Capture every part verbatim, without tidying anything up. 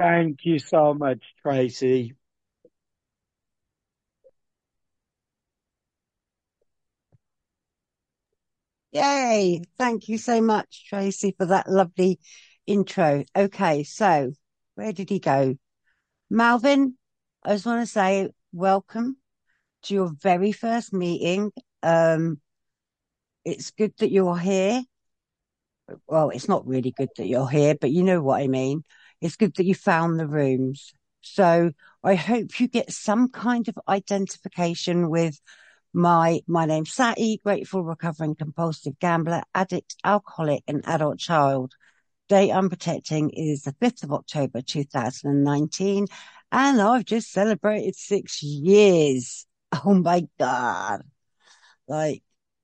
Thank you so much, Tracy. Yay! Thank you so much, Tracy, for that lovely intro. Okay, so where did he go? Malvin, I just want to say welcome to your very first meeting. Um, it's good that you're here. Well, it's not really good that you're here, but you know what I mean. It's good that you found the rooms. So I hope you get some kind of identification with my my name's Sati, grateful recovering compulsive gambler, addict, alcoholic, and adult child. Date I'm protecting is the fifth of October two thousand nineteen, and I've just celebrated six years. Oh my God. Like,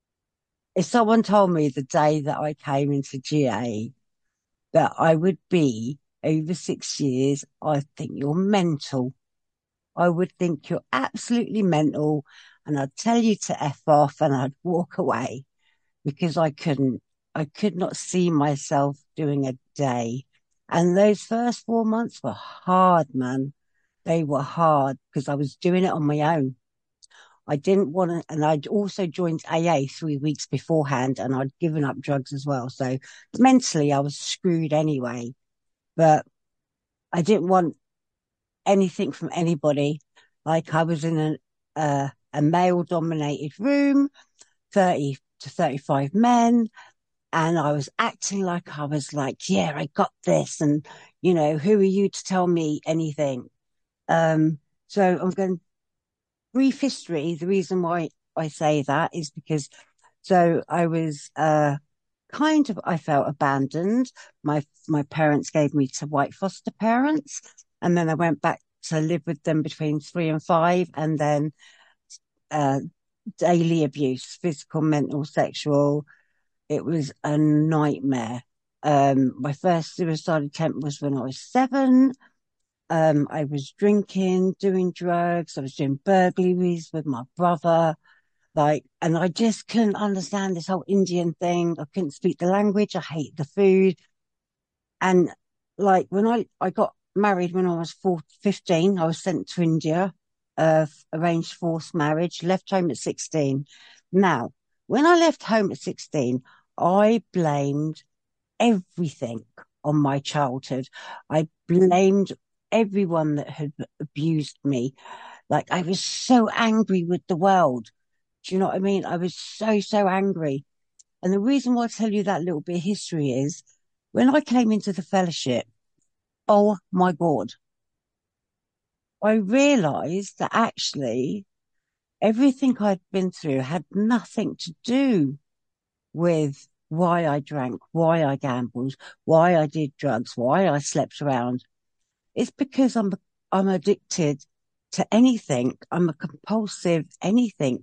if someone told me the day that I came into G A that I would be over six years, I think you're mental. I would think you're absolutely mental, and I'd tell you to F off and I'd walk away because I couldn't. I could not see myself doing a day. And those first four months were hard, man. They were hard because I was doing it on my own. I didn't want to, and I'd also joined A A three weeks beforehand and I'd given up drugs as well. So mentally I was screwed anyway, but I didn't want anything from anybody. Like I was in a, uh, a male dominated room, thirty to thirty-five men. And I was acting like I was like, yeah, I got this. And, you know, who are you to tell me anything? Um, so I'm going brief history. The reason why I say that is because so I was, uh, kind of, I felt abandoned. My, my parents gave me to white foster parents. And then I went back to live with them between three and five. And then, uh, daily abuse, physical, mental, sexual. It was a nightmare. Um, my first suicide attempt was when I was seven. Um, I was drinking, doing drugs. I was doing burglaries with my brother. Like, and I just couldn't understand this whole Indian thing. I couldn't speak the language. I hate the food. And like, when I, I got married when I was four, fifteen, I was sent to India, uh, arranged forced marriage, left home at sixteen. Now, when I left home at sixteen, I blamed everything on my childhood. I blamed everyone that had abused me. Like I was so angry with the world. Do you know what I mean? I was so, so angry. And the reason why I tell you that little bit of history is when I came into the fellowship, oh my God, I realized that actually everything I'd been through had nothing to do with why I drank, why I gambled, why I did drugs, why I slept around. It's because I'm I'm addicted to anything. I'm a compulsive anything.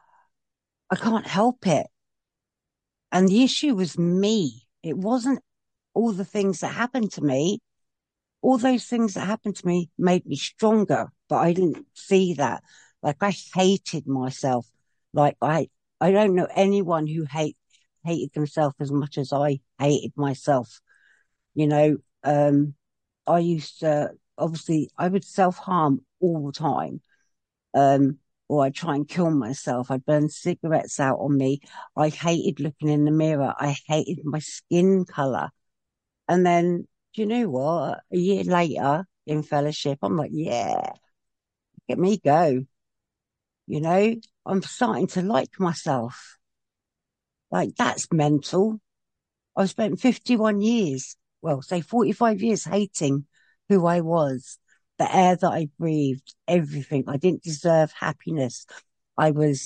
I can't help it. And the issue was me. It wasn't all the things that happened to me. All those things that happened to me made me stronger, but I didn't see that. Like I hated myself. Like I I don't know anyone who hate hated themselves as much as I hated myself. You know, um, I used to obviously I would self harm all the time. Um, or I'd try and kill myself. I'd burn cigarettes out on me. I hated looking in the mirror. I hated my skin color. And then, do you know what? A year later in fellowship, I'm like, yeah, get me go. You know, I'm starting to like myself. Like that's mental. I've spent fifty-one years, well, say forty-five years hating who I was, the air that I breathed, everything. I didn't deserve happiness. I was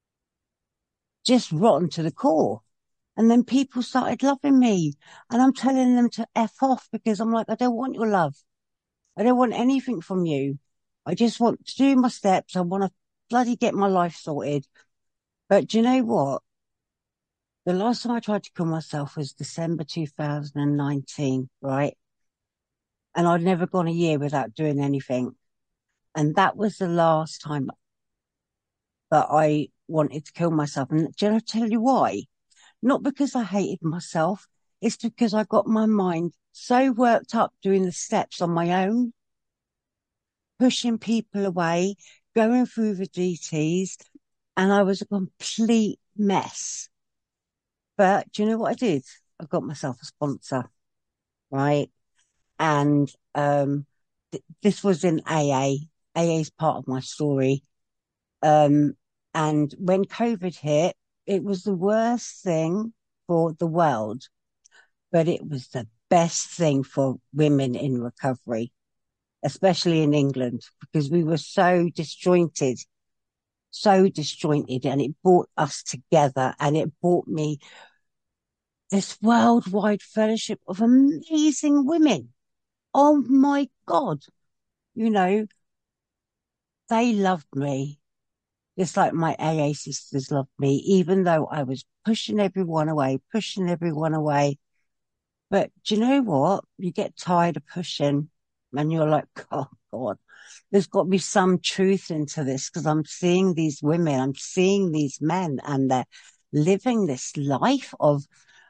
just rotten to the core. And then people started loving me and I'm telling them to F off because I'm like, I don't want your love. I don't want anything from you. I just want to do my steps. I want to bloody get my life sorted. But do you know what? The last time I tried to kill myself was December two thousand nineteen, right? And I'd never gone a year without doing anything. And that was the last time that I wanted to kill myself. And do you know, tell you why? Not because I hated myself. It's because I got my mind so worked up doing the steps on my own, pushing people away, going through the D Ts, and I was a complete mess. But do you know what I did? I got myself a sponsor, right? And um, th- this was in A A. A A is part of my story. Um, and when COVID hit, it was the worst thing for the world, but it was the best thing for women in recovery, especially in England, because we were so disjointed, so disjointed, and it brought us together and it brought me this worldwide fellowship of amazing women. Oh my God. You know, they loved me just like my A A sisters loved me, even though I was pushing everyone away, pushing everyone away. But do you know what? You get tired of pushing and you're like, oh God, there's got to be some truth into this because I'm seeing these women, I'm seeing these men, and they're living this life of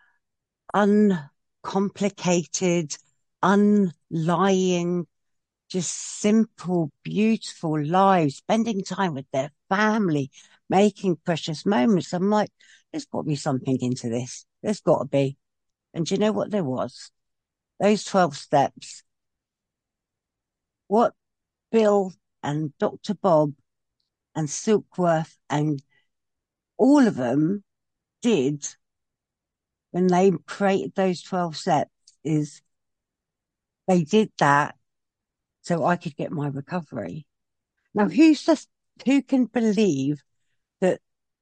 uncomplicated, unlying, just simple, beautiful lives, spending time with their family, making precious moments. I'm like, there's got to be something into this. There's got to be. And do you know what there was? Those twelve steps. What Bill and Doctor Bob and Silkworth and all of them did when they created those twelve steps is they did that so I could get my recovery. Now, who's just, who can believe that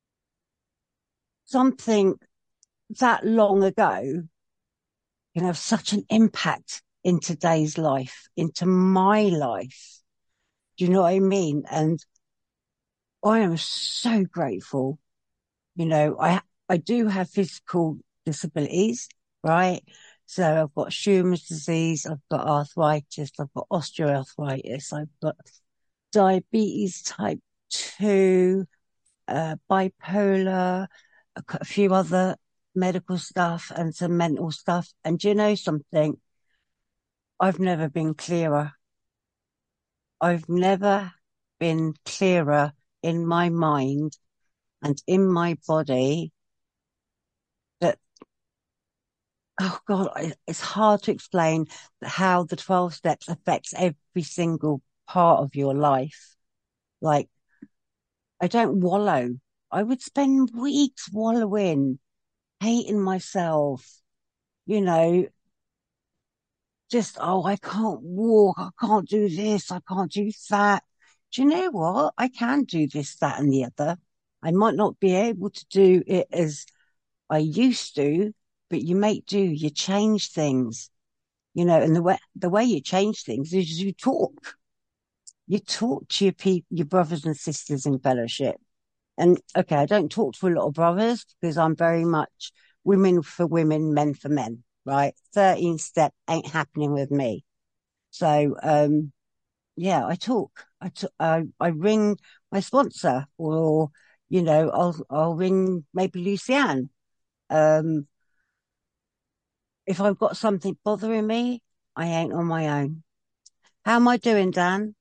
something that long ago can have such an impact in today's life, into my life? Do you know what I mean? And I am so grateful. You know, I I do have physical disabilities, right? So I've got Schuman's disease, I've got arthritis, I've got osteoarthritis, I've got diabetes type two, uh, bipolar, a c- a few other medical stuff and some mental stuff. And do you know something? I've never been clearer. I've never been clearer in my mind and in my body that, oh God, I- it's hard to explain how the twelve steps affects every single part of your life. Like, I don't wallow. I would spend weeks wallowing, hating myself, you know, just, oh, I can't walk. I can't do this. I can't do that. Do you know what? I can do this, that, and the other. I might not be able to do it as I used to, but you make do. You change things, you know, and the way, the way you change things is you talk. You talk to your people, your brothers and sisters in fellowship. And okay, I don't talk to a lot of brothers because I'm very much women for women, men for men, right? thirteen step ain't happening with me. So, um, yeah, I talk. I, t- I, I ring my sponsor or, you know, I'll, I'll ring maybe Lucianne. Um, if I've got something bothering me, I ain't on my own. How am I doing, Dan?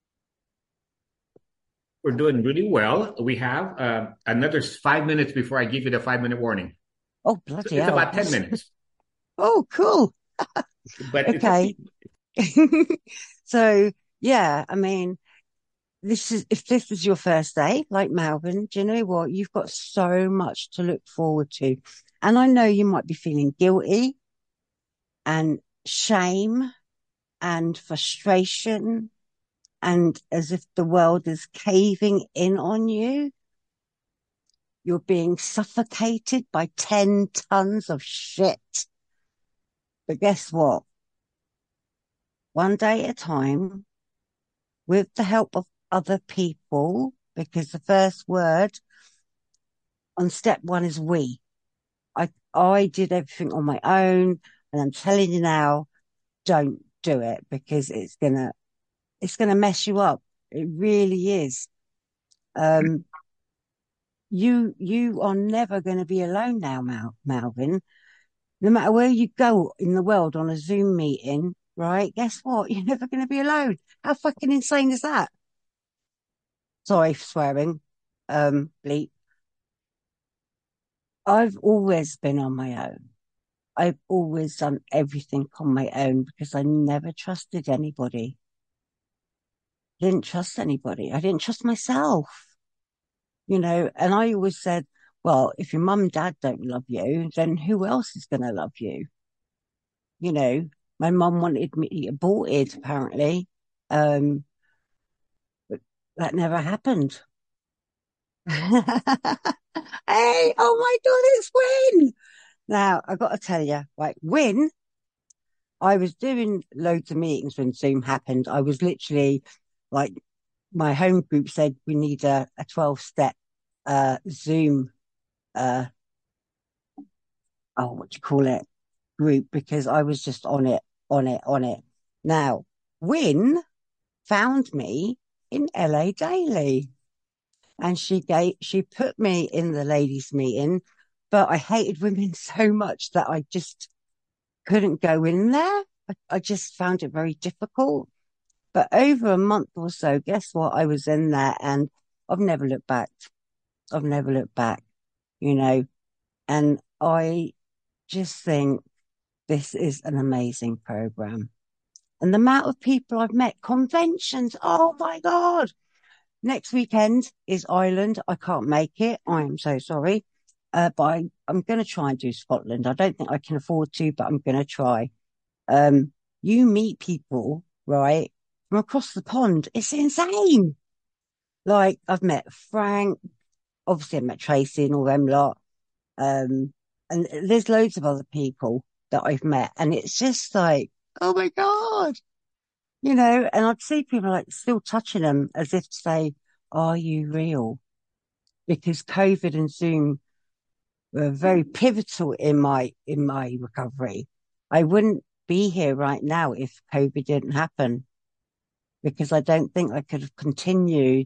We're doing really well. We have uh, another five minutes before I give you the five minute warning. Oh, So bloody it's hell. about ten What's, minutes, oh, cool. but it's up to Okay. you. So, yeah, I mean, this is, if this is your first day, like Melbourne, do you know what? You've got so much to look forward to. And I know you might be feeling guilty and shame and frustration and as if the world is caving in on you. You're being suffocated by ten tons of shit. But guess what? One day at a time, with the help of other people, because the first word on step one is we. I I did everything on my own, and I'm telling you now, don't do it because it's gonna it's gonna mess you up. It really is. Um, you you are never going to be alone now, Mal- Malvin. No matter where you go in the world on a Zoom meeting, right? Guess what? You're never going to be alone. How fucking insane is that? Sorry for swearing. Um, bleep. I've always been on my own. I've always done everything on my own because I never trusted anybody. I didn't trust anybody. I didn't trust myself, you know, and I always said, well, if your mum and dad don't love you, then who else is going to love you? You know, my mum wanted me aborted, apparently. Um, but that never happened. Hey, oh my God, it's Win. Now, I got to tell you, like, Win, I was doing loads of meetings when Zoom happened. I was literally like, my home group said we need a, a twelve step, uh, Zoom, uh, oh, what do you call it? Group, because I was just on it, on it, on it. Now, Win found me in L A Daily and she gave, she put me in the ladies meeting, but I hated women so much that I just couldn't go in there. I, I just found it very difficult. But over a month or so, guess what? I was in there and I've never looked back. I've never looked back, you know, and I just think this is an amazing program. And the amount of people I've met, conventions, oh my God. Next weekend is Ireland. I can't make it. I am so sorry. Uh, but I, I'm going to try and do Scotland. I don't think I can afford to, but I'm going to try. Um, you meet people, right, from across the pond. It's insane. Like, I've met Frank, obviously I met Tracy and all them lot. Um, and there's loads of other people that I've met. And it's just like, oh my God, you know, and I'd see people like still touching them as if to say, are you real? Because COVID and Zoom were very pivotal in my, in my recovery. I wouldn't be here right now if COVID didn't happen because I don't think I could have continued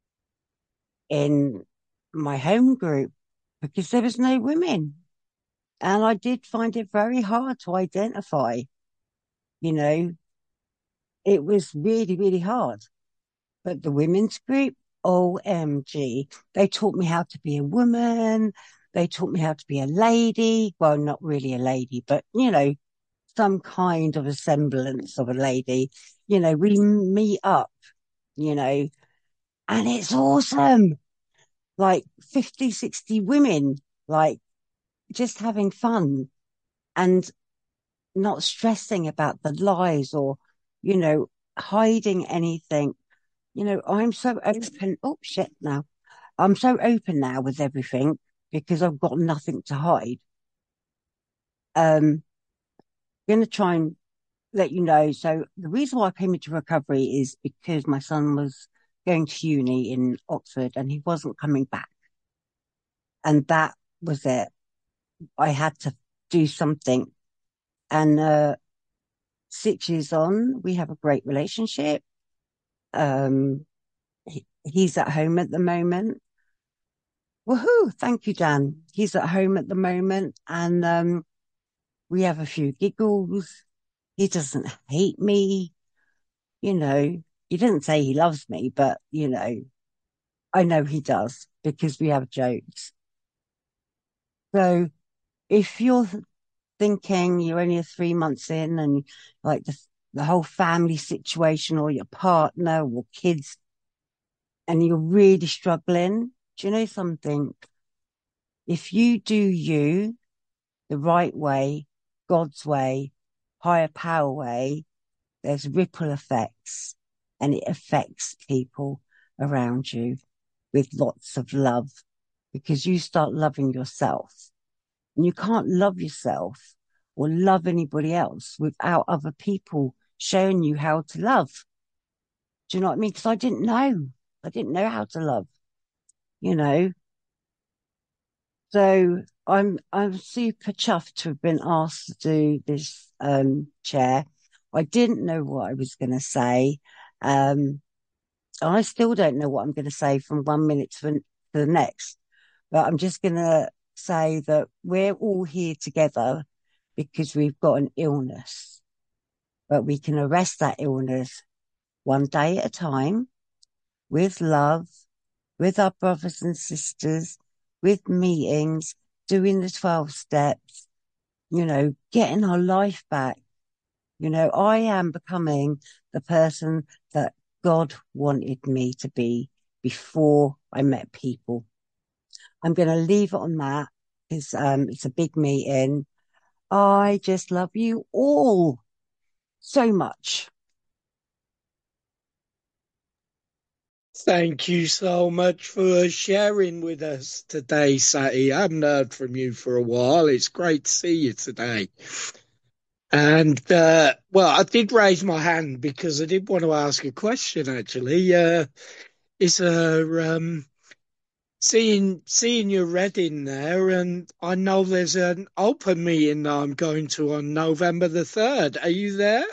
in my home group because there was no women. And I did find it very hard to identify, you know, it was really, really hard. But the women's group, O M G, they taught me how to be a woman. They taught me how to be a lady. Well, not really a lady, but, you know, some kind of a semblance of a lady. You know, we meet up, you know, and it's awesome. Like fifty, sixty women, like just having fun and not stressing about the lies or, you know, hiding anything. You know, I'm so open. Oh shit now. I'm so open now with everything because I've got nothing to hide. Um, going to try and let you know. So the reason why I came into recovery is because my son was going to uni in Oxford and he wasn't coming back. And that was it. I had to do something. And, uh, six years on, we have a great relationship. Um, he, he's at home at the moment. Woohoo! Thank you, Dan. He's at home at the moment and, um, we have a few giggles. He doesn't hate me. You know, he didn't say he loves me, but you know, I know he does because we have jokes. So if you're thinking you're only three months in and like the, the whole family situation or your partner or kids and you're really struggling, do you know something? If you do you the right way, God's way, higher power way, there's ripple effects and it affects people around you with lots of love because you start loving yourself and you can't love yourself or love anybody else without other people showing you how to love. Do you know what I mean? Because I didn't know. I didn't know how to love, you know. So I'm I'm super chuffed to have been asked to do this um chair. I didn't know what I was going to say. Um, I still don't know what I'm going to say from one minute to the, to the next, but I'm just going to say that we're all here together because we've got an illness, but we can arrest that illness one day at a time with love, with our brothers and sisters, with meetings, doing the twelve steps, you know, getting our life back. You know, I am becoming the person that God wanted me to be before I met people. I'm going to leave it on that because um, it's a big meeting. I just love you all so much. Thank you so much for sharing with us today, Sati. I haven't heard from you for a while. It's great to see you today. And, uh, well, I did raise my hand because I did want to ask a question, actually. Uh, is a, um, seeing, seeing your red in there, and I know there's an open meeting that I'm going to on November the third. Are you there?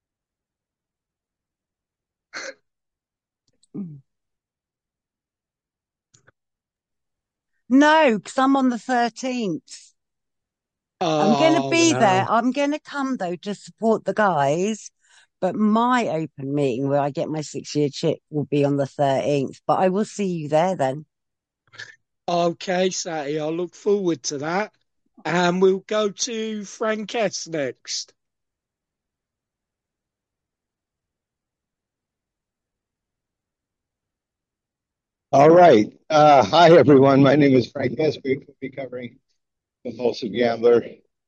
No, because I'm on the thirteenth. I'm going to Oh, be there. no. I'm going to come though to support the guys, but my open meeting where I get my six year chip will be on the thirteenth. But I will see you there then. Okay, Sati, I look forward to that. And we'll go to Frank S next. All right. Uh, hi, everyone. My name is Frank Esby. We'll be covering Compulsive Gambler,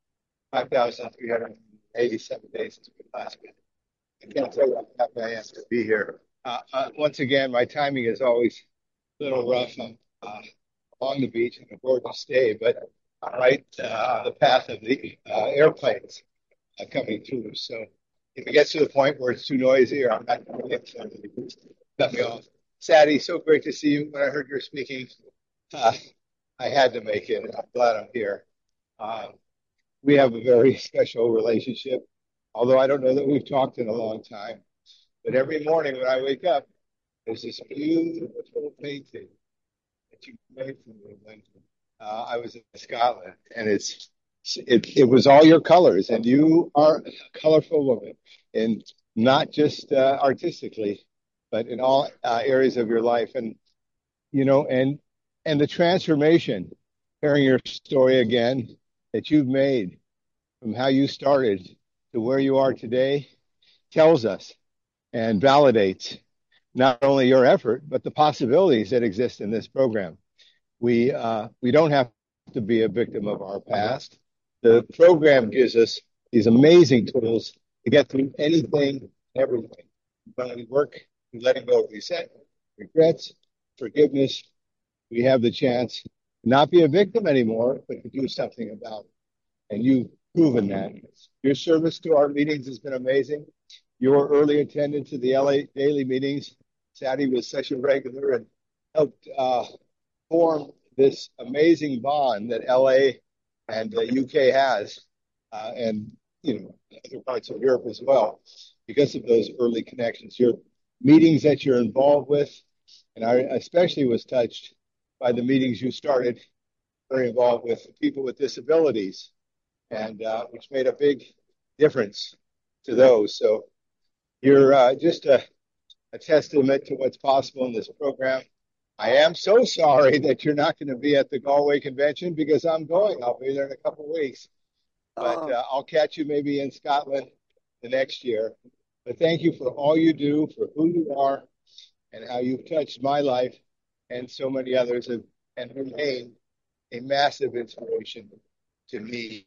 five thousand three hundred eighty-seven days since we last met. I can't tell you how happy I am to be here. Uh, uh, once again, my timing is always a little rough. I'm uh, along the beach in a gorgeous day, but right uh, the path of the uh, airplanes uh, coming through. So if it gets to the point where it's too noisy or I'm not going to cut me off. Sadie, so great to see you. When I heard you're speaking, uh, I had to make it. I'm glad I'm here. Um, we have a very special relationship, although I don't know that we've talked in a long time. But every morning when I wake up, there's this beautiful painting that you made for me when uh, I was in Scotland, and it's it it was all your colors, and you are a colorful woman, and not just uh, artistically, but in all uh, areas of your life, and you know, and and the transformation, hearing your story again that you've made from how you started to where you are today, tells us and validates not only your effort but the possibilities that exist in this program. We uh, we don't have to be a victim of our past. The program gives us these amazing tools to get through anything, everything. When we work, we letting go of resentment, regrets, forgiveness, we have the chance to not be a victim anymore, but to do something about it. And you've proven that. Your service to our meetings has been amazing. Your early attendance to the L A daily meetings, Sadie was such a regular and helped uh, form this amazing bond that L A and the U K has, uh, and you know other parts of Europe as well, because of those early connections. Your meetings that you're involved with, and I especially was touched by the meetings you started, very involved with people with disabilities, and uh, which made a big difference to those. So you're uh, just a, a testament to what's possible in this program. I am so sorry that you're not going to be at the Galway convention because I'm going. I'll be there in a couple of weeks, but Oh, uh, I'll catch you maybe in Scotland the next year. But thank you for all you do, for who you are, and how you've touched my life and so many others, have, and remain a massive inspiration to me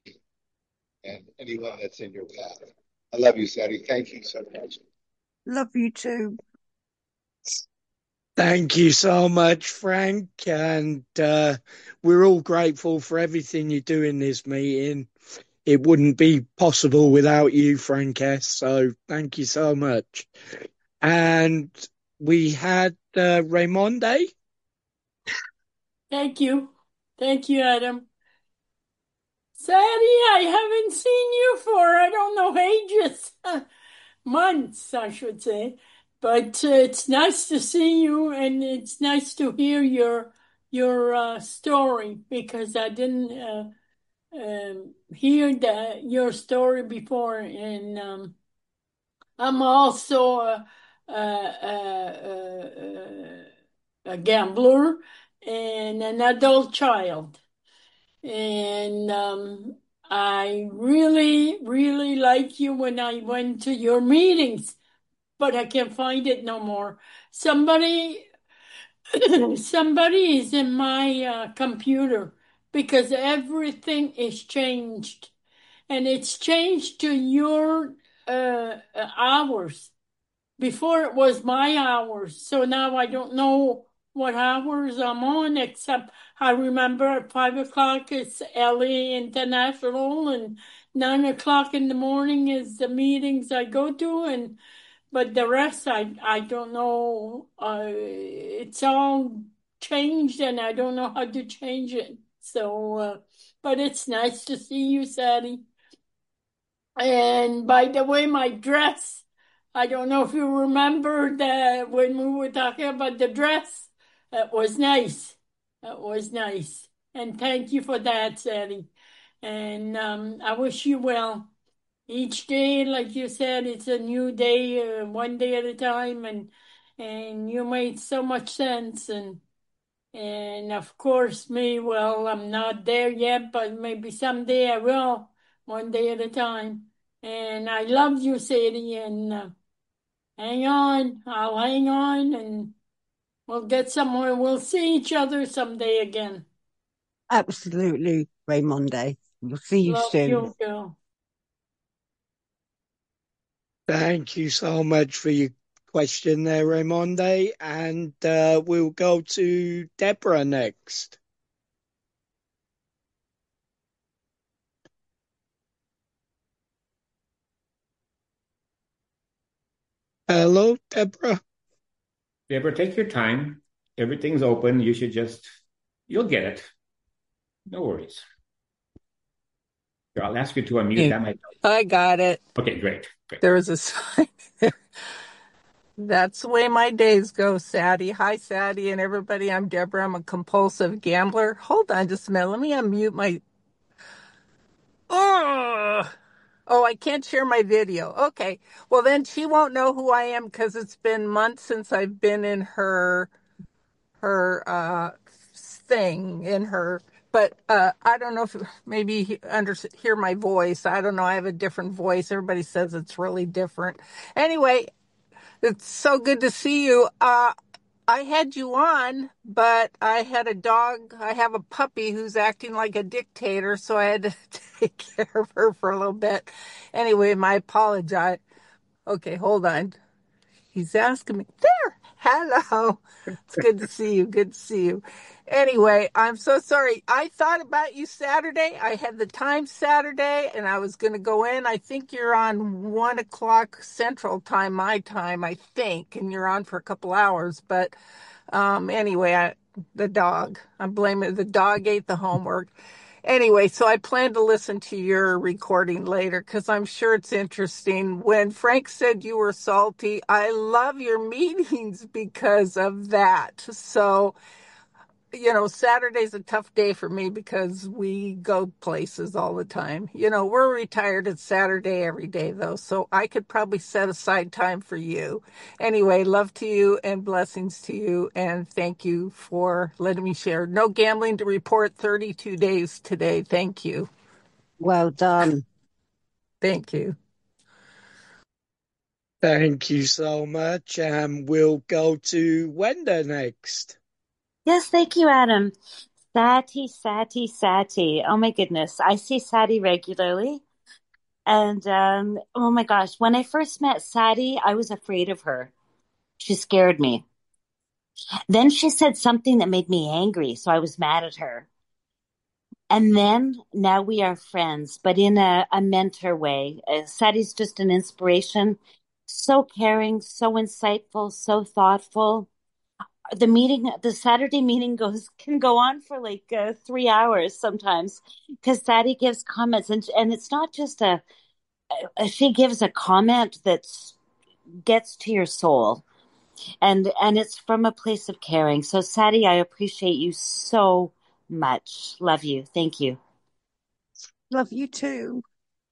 and anyone that's in your path. I love you, Sadie. Thank you so much. love you too. Thank you so much, Frank. And uh, we're all grateful for everything you do in this meeting. It wouldn't be possible without you, Frank S. So thank you so much. And we had uh, Raymonde. Thank you. Thank you, Adam. Sadie, I haven't seen you for, I don't know, ages. Months, I should say. But uh, it's nice to see you, and it's nice to hear your your uh, story because I didn't uh, um, heard uh, your story before, and um, I'm also a, a, a, a, a gambler and an adult child. And um, I really, really like you when I went to your meetings, but I can't find it no more. Somebody, somebody is in my uh, computer because everything is changed, and it's changed to your uh, uh, hours. Before it was my hours, so now I don't know what hours I'm on, except I remember at five o'clock it's L A International, and nine o'clock in the morning is the meetings I go to, and but the rest I I don't know. Uh, it's all changed, and I don't know how to change it. So, uh, but it's nice to see you, Sadie. And by the way, my dress, I don't know if you remember that when we were talking about the dress, it was nice. It was nice. And thank you for that, Sally. And um, I wish you well. Each day, like you said, it's a new day, uh, one day at a time, and and you made so much sense. And and of course, me, well, I'm not there yet, but maybe someday I will, one day at a time. And I love you, Sadie, and uh, hang on. I'll hang on, and we'll get somewhere. We'll see each other someday again. Absolutely, Raymonde. We'll see you Love soon. you, girl. Thank you so much for your question there, Raymonde. And uh, we'll go to Deborah next. Hello, Deborah. Deborah, take your time. Everything's open. You should just, you'll get it. No worries. Here, I'll ask you to unmute. That might help. I got it. Okay, great. Great. There was a sign there. That's the way my days go, Sadie. Hi, Sadie, and everybody. I'm Deborah. I'm a compulsive gambler. Hold on just a minute. Let me unmute my... Oh, oh, I can't share my video. Okay. Well, then she won't know who I am because it's been months since I've been in her her uh, thing, in her... But uh, I don't know if maybe he under hear my voice. I don't know. I have a different voice. Everybody says it's really different. Anyway, it's so good to see you. Uh, I had you on, but I had a dog. I have a puppy who's acting like a dictator, so I had to take care of her for a little bit. Anyway, my apologize. Okay, hold on. He's asking me. There. Hello. It's good to see you. Good to see you. Anyway, I'm so sorry. I thought about you Saturday. I had the time Saturday, and I was going to go in. I think you're on one o'clock Central Time, my time, I think, and you're on for a couple hours. But um, anyway, I, the dog. I'm blaming the dog ate the homework. Anyway, so I plan to listen to your recording later because I'm sure it's interesting. When Frank said you were salty, I love your meetings because of that. So, you know, Saturday's a tough day for me because we go places all the time. You know, we're retired. It's Saturday every day, though, so I could probably set aside time for you. Anyway, love to you and blessings to you, and thank you for letting me share. No gambling to report thirty-two days today. Thank you. Well done. Thank you. Thank you so much. And we'll go to Wenda next. Yes, thank you, Adam. Sati, Sati, Sati. Oh my goodness. I see Sati regularly. And um, oh my gosh, when I first met Sati, I was afraid of her. She scared me. Then she said something that made me angry, so I was mad at her. And then now we are friends, but in a, a mentor way. Uh, Sati's just an inspiration. So caring, so insightful, so thoughtful. The meeting, the Saturday meeting goes can go on for like uh, three hours sometimes because Sati gives comments, and and it's not just a, a she gives a comment that gets to your soul, and and it's from a place of caring. So Sati, I appreciate you so much. Love you. Thank you. Love you too.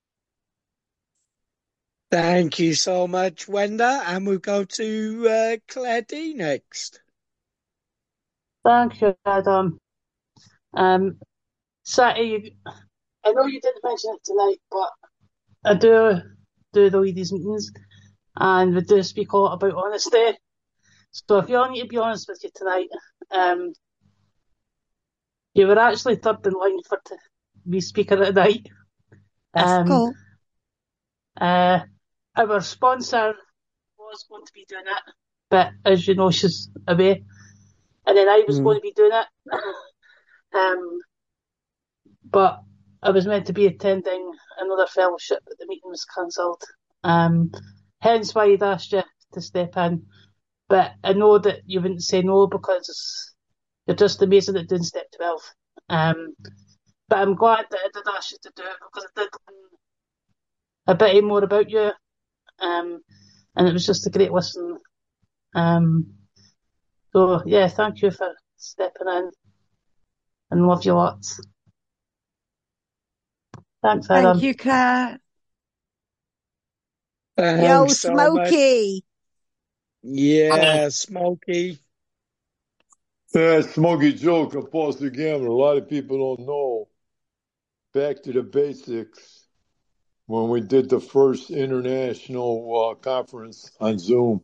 Thank you so much, Wenda. And we'll go to uh, Claire D next. Thank you, Adam. Um, Satty, I know you didn't mention it tonight, but I do do the ladies' meetings, and we do speak a lot about honesty. So if you all need to be honest with you tonight, um, you were actually third in line for to be speaker at the night. That's Um, cool. uh, our sponsor was going to be doing it, but as you know, she's away, and then I was Mm. going to be doing it. um, but I was meant to be attending another fellowship, but the meeting was cancelled. Um, hence why I'd asked you to step in. But I know that you wouldn't say no because you're just amazing at doing step twelve. Um, but I'm glad that I did ask you to do it because I did learn a bit more about you. Um, and it was just a great listen. Um, so yeah, thank you for stepping in and love you lots. Thanks, Adam. Thank you, Claire. Thanks Yo, so much. Smokey. Yeah, Smokey. Yeah, Smokey Joe, compulsive gambler. A lot of people don't know. Back to the basics. When we did the first international uh, conference on Zoom,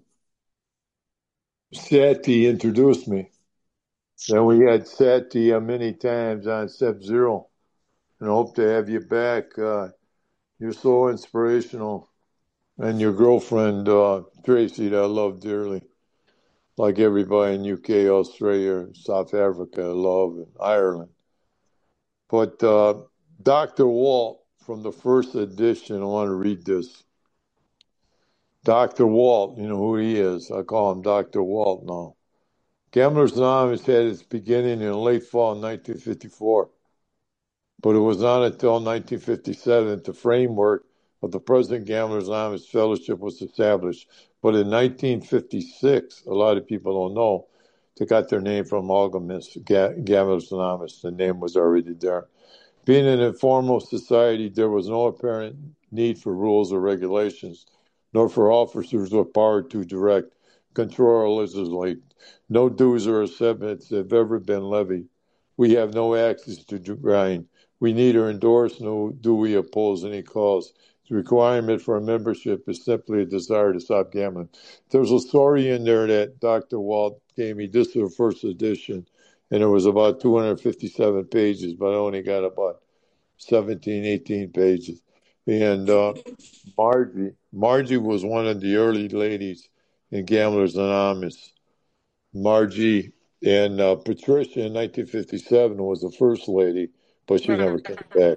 Sati introduced me. Then we had Sati uh, many times on Step Zero, and I hope to have you back. Uh, you're so inspirational, and your girlfriend uh, Tracy, that I love dearly, like everybody in U K, Australia, South Africa, I love, and Ireland. But uh, Doctor Walt from the first edition, I want to read this. Doctor Walt, you know who he is. I call him Doctor Walt now. Gamblers Anonymous had its beginning in late fall nineteen fifty-four, but it was not until nineteen fifty-seven that the framework of the present Gamblers Anonymous Fellowship was established. But in nineteen fifty-six, a lot of people don't know, they got their name from Alchemists, Gamblers Anonymous. The name was already there. Being an informal society, there was no apparent need for rules or regulations, nor for officers with power to direct, control, or legislate. No dues or assessments have ever been levied. We have no access to grind. We neither endorse nor do we oppose any cause. The requirement for a membership is simply a desire to stop gambling. There's a story in there that Doctor Walt gave me. This is the first edition, and it was about two hundred fifty-seven pages, but I only got about seventeen, eighteen pages. And uh, Margie, Margie was one of the early ladies in Gamblers Anonymous. Margie and uh, Patricia in nineteen fifty-seven was the first lady, but she never came back.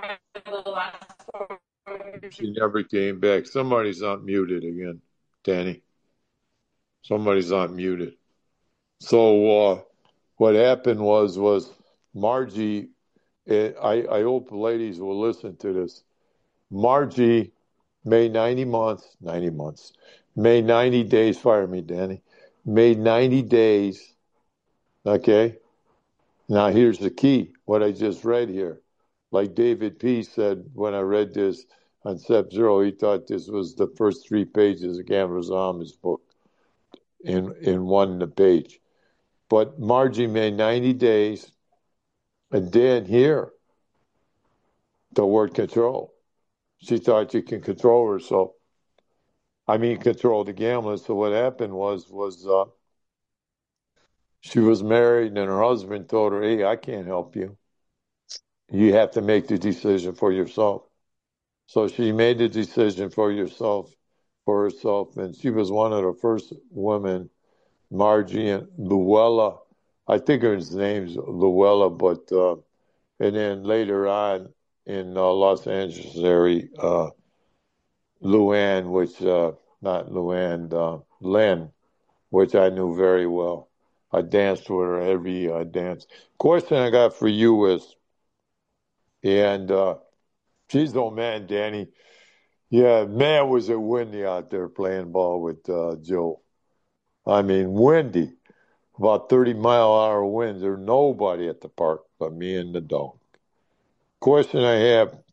She never came back. Somebody's not muted again, Danny. Somebody's not muted. So uh, what happened was was Margie. I, I hope ladies will listen to this. Margie made ninety months, ninety months, made ninety days, fire me, Danny, made ninety days, okay? Now here's the key, what I just read here. Like David P. said when I read this on Step Zero, he thought this was the first three pages of Gambler's Anonymous book in, in one page. But Margie made ninety days, and then here, the word control. She thought you can control herself. I mean, control the gambling. So what happened was, was uh, she was married and her husband told her, hey, I can't help you. You have to make the decision for yourself. So she made the decision for yourself, for herself. And she was one of the first women, Margie and Luella. I think her name's Luella, but, uh, and then later on in uh, Los Angeles area, uh, Luann, which, uh, not Luann, uh, Lynn, which I knew very well. I danced with her every uh, dance. Question I got for you is, and uh, she's no man, Danny. Yeah, man, was it windy out there playing ball with uh, Joe. I mean, windy. About thirty mile hour winds. There's nobody at the park but me and the dog. Question I have,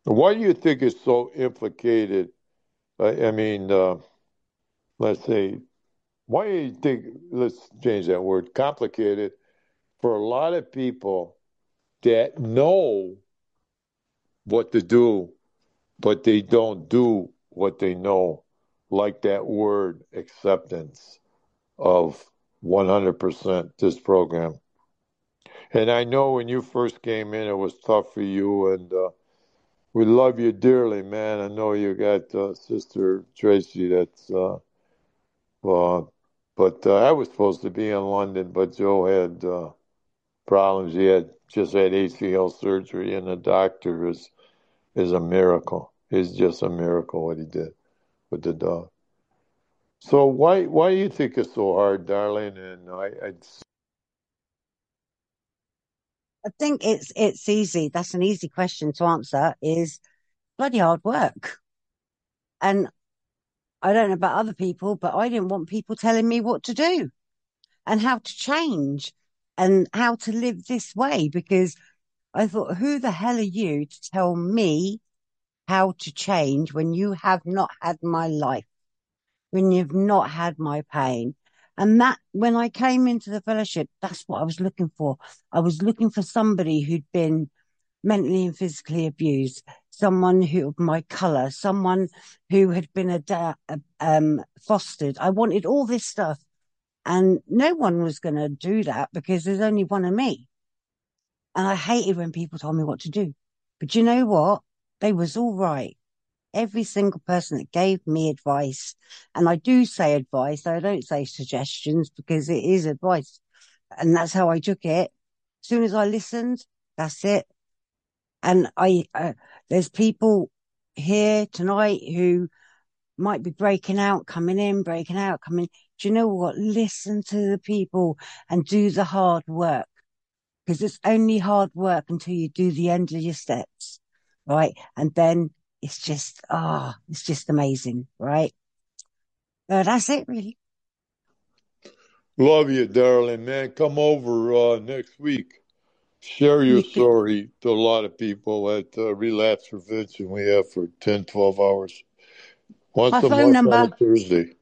Why do you think it's so implicated? I, I mean, uh, let's say, why do you think, let's change that word, complicated for a lot of people that know what to do, but they don't do what they know, like that word acceptance of one hundred percent this program. And I know when you first came in, it was tough for you, and uh, we love you dearly, man. I know you got uh, Sister Tracy that's, uh, uh, but uh, I was supposed to be in London, but Joe had uh, problems. He had just had A C L surgery, and the doctor is is a miracle. It's just a miracle what he did with the dog. So why why do you think it's so hard, darling? And I, I I think it's it's easy. That's an easy question to answer. Is bloody hard work. And I don't know about other people, but I didn't want people telling me what to do and how to change and how to live this way, because I thought, who the hell are you to tell me how to change when you have not had my life, when you've not had my pain? And that, when I came into the fellowship, that's what I was looking for. I was looking for somebody who'd been mentally and physically abused, someone who of my colour, someone who had been ad- um, fostered. I wanted all this stuff, and no one was going to do that because there's only one of me. And I hated when people told me what to do. But you know what? They was all right. Every single person that gave me advice, and I do say advice, I don't say suggestions because it is advice. And that's how I took it. As soon as I listened, that's it. And I, uh, there's people here tonight who might be breaking out, coming in, breaking out, coming. Do you know what? Listen to the people and do the hard work, because it's only hard work until you do the end of your steps, right? And then it's just, ah, oh, it's just amazing, right? Uh, that's it, really. love you, darling, man. Come over uh, next week. Share your You could, story to a lot of people at uh, Relapse Prevention. We have for ten, twelve hours. my Once a phone month on number. a Thursday.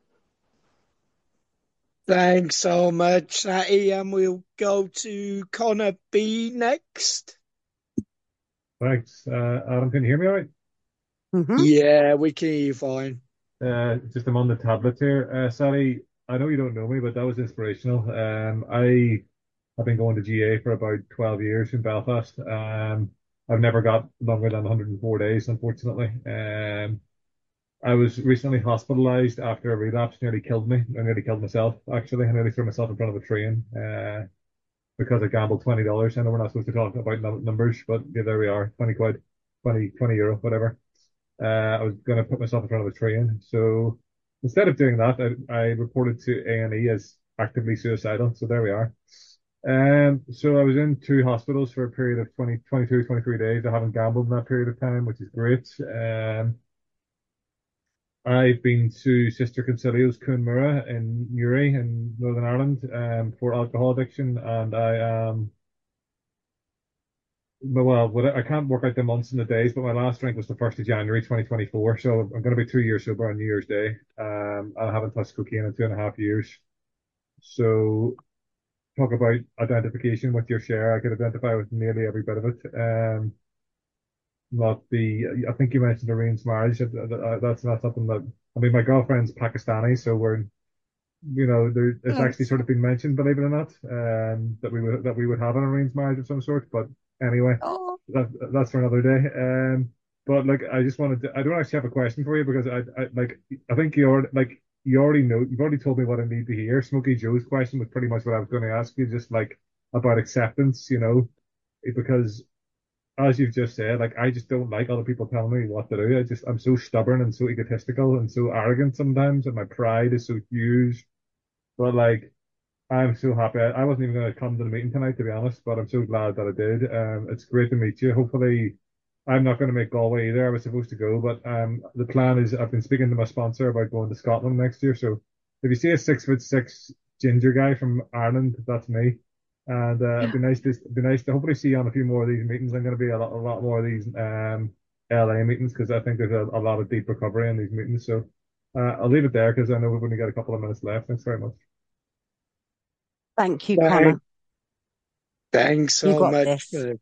Thanks so much, Satty. And we'll go to Connor B next. Thanks. Uh, Adam, can you hear me all right? Mm-hmm. Yeah, we can hear you fine. Uh, just I'm on the tablet here. Uh, Sally, I know you don't know me, but that was inspirational. Um, I have been going to G A for about twelve years in Belfast. Um, I've never got longer than one hundred four days, unfortunately. Um, I was recently hospitalized after a relapse, nearly killed me. I nearly killed myself, actually. I nearly threw myself in front of a train, uh, because I gambled twenty dollars. I know we're not supposed to talk about num- numbers, but yeah, there we are, twenty quid, twenty, twenty euro, whatever. Uh, I was going to put myself in front of a train. So instead of doing that, I, I reported to A and E as actively suicidal. So there we are. Um, so I was in two hospitals for a period of twenty, twenty-two, twenty-three days. I haven't gambled in that period of time, which is great. Um, I've been to Sister Concilio's Coonmura in Newry in Northern Ireland, um, for alcohol addiction, and I am well, what I can't work out the months and the days, but my last drink was the first of January twenty twenty-four. So I'm going to be two years sober on New Year's Day. Um, I haven't touched cocaine in two and a half years. So talk about identification with your share. I could identify with nearly every bit of it. Um, not the, I think you mentioned arranged marriage. That's not something that, I mean, my girlfriend's Pakistani, so we're, you know, there, it's actually Thanks. sort of been mentioned, believe it or not, um, that we would, that we would have an arranged marriage of some sort. But anyway, Oh, that, that's for another day. Um, but like, I just wanted to, I don't actually have a question for you because I, I like, I think you already, like, you already know, you've already told me what I need to hear. Smokey Joe's question was pretty much what I was going to ask you, just like about acceptance, you know, because as you've just said, like, I just don't like other people telling me what to do. I just, I'm so stubborn and so egotistical and so arrogant sometimes, and my pride is so huge. But like, I'm so happy. I, I wasn't even going to come to the meeting tonight, to be honest, but I'm so glad that I did. Um, it's great to meet you. Hopefully, I'm not going to make Galway either. I was supposed to go, but um, the plan is I've been speaking to my sponsor about going to Scotland next year. So if you see a six foot six ginger guy from Ireland, that's me. And uh, it'd be nice to it'd be nice to hopefully see you on a few more of these meetings. I'm going to be a lot, a lot more of these. Um, L A meetings because I think there's a, a lot of deep recovery in these meetings. So uh, I'll leave it there because I know we've only got a couple of minutes left. Thanks very much. Thank you, Thank, Connor. thanks You so got much this. for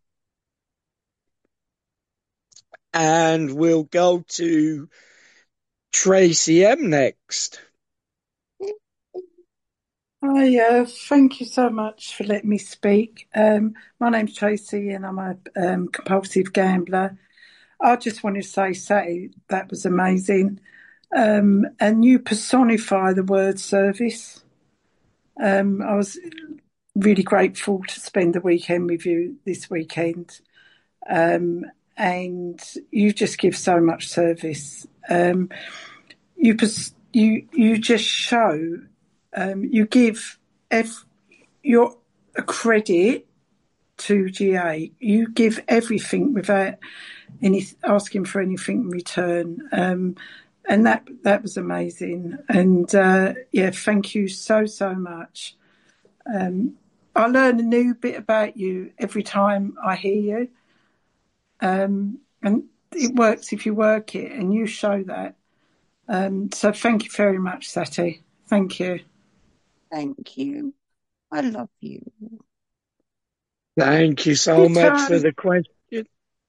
and we'll go to Tracy M next. Hi, uh, thank you so much for letting me speak. Um, my name's Tracy and I'm a um, compulsive gambler. I just wanted to say, Sati, that was amazing. Um, and you personify the word service. Um, I was really grateful to spend the weekend with you this weekend. Um, and you just give so much service. Um, you, pers- you, you just show, um, you give ev- your credit to G A. You give everything without any asking for anything in return. Um, and that that was amazing. And uh, yeah, thank you so so much. Um, I learn a new bit about you every time I hear you, um, and it works if you work it, and you show that. Um, so thank you very much, Sati. Thank you. Thank you. I love you. Thank you so Good much for time. the question.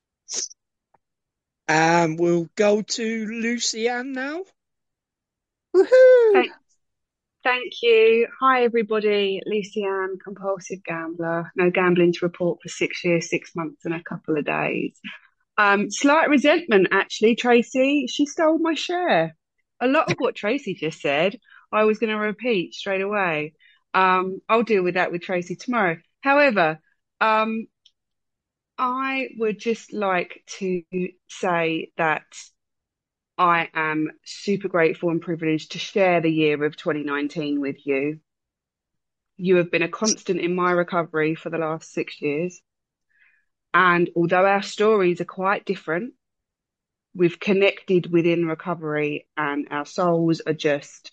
And we'll go to Lucianne now. Woohoo! Thank, thank you. Hi, everybody. Lucianne, compulsive gambler. No gambling to report for six years, six months, and a couple of days. Um, slight resentment, actually, Tracy. She stole my share. A lot of what Tracy just said, I was going to repeat straight away. Um, I'll deal with that with Tracy tomorrow. However, um, I would just like to say that I am super grateful and privileged to share the year of twenty nineteen with you. You have been a constant in my recovery for the last six years. And although our stories are quite different, we've connected within recovery and our souls are just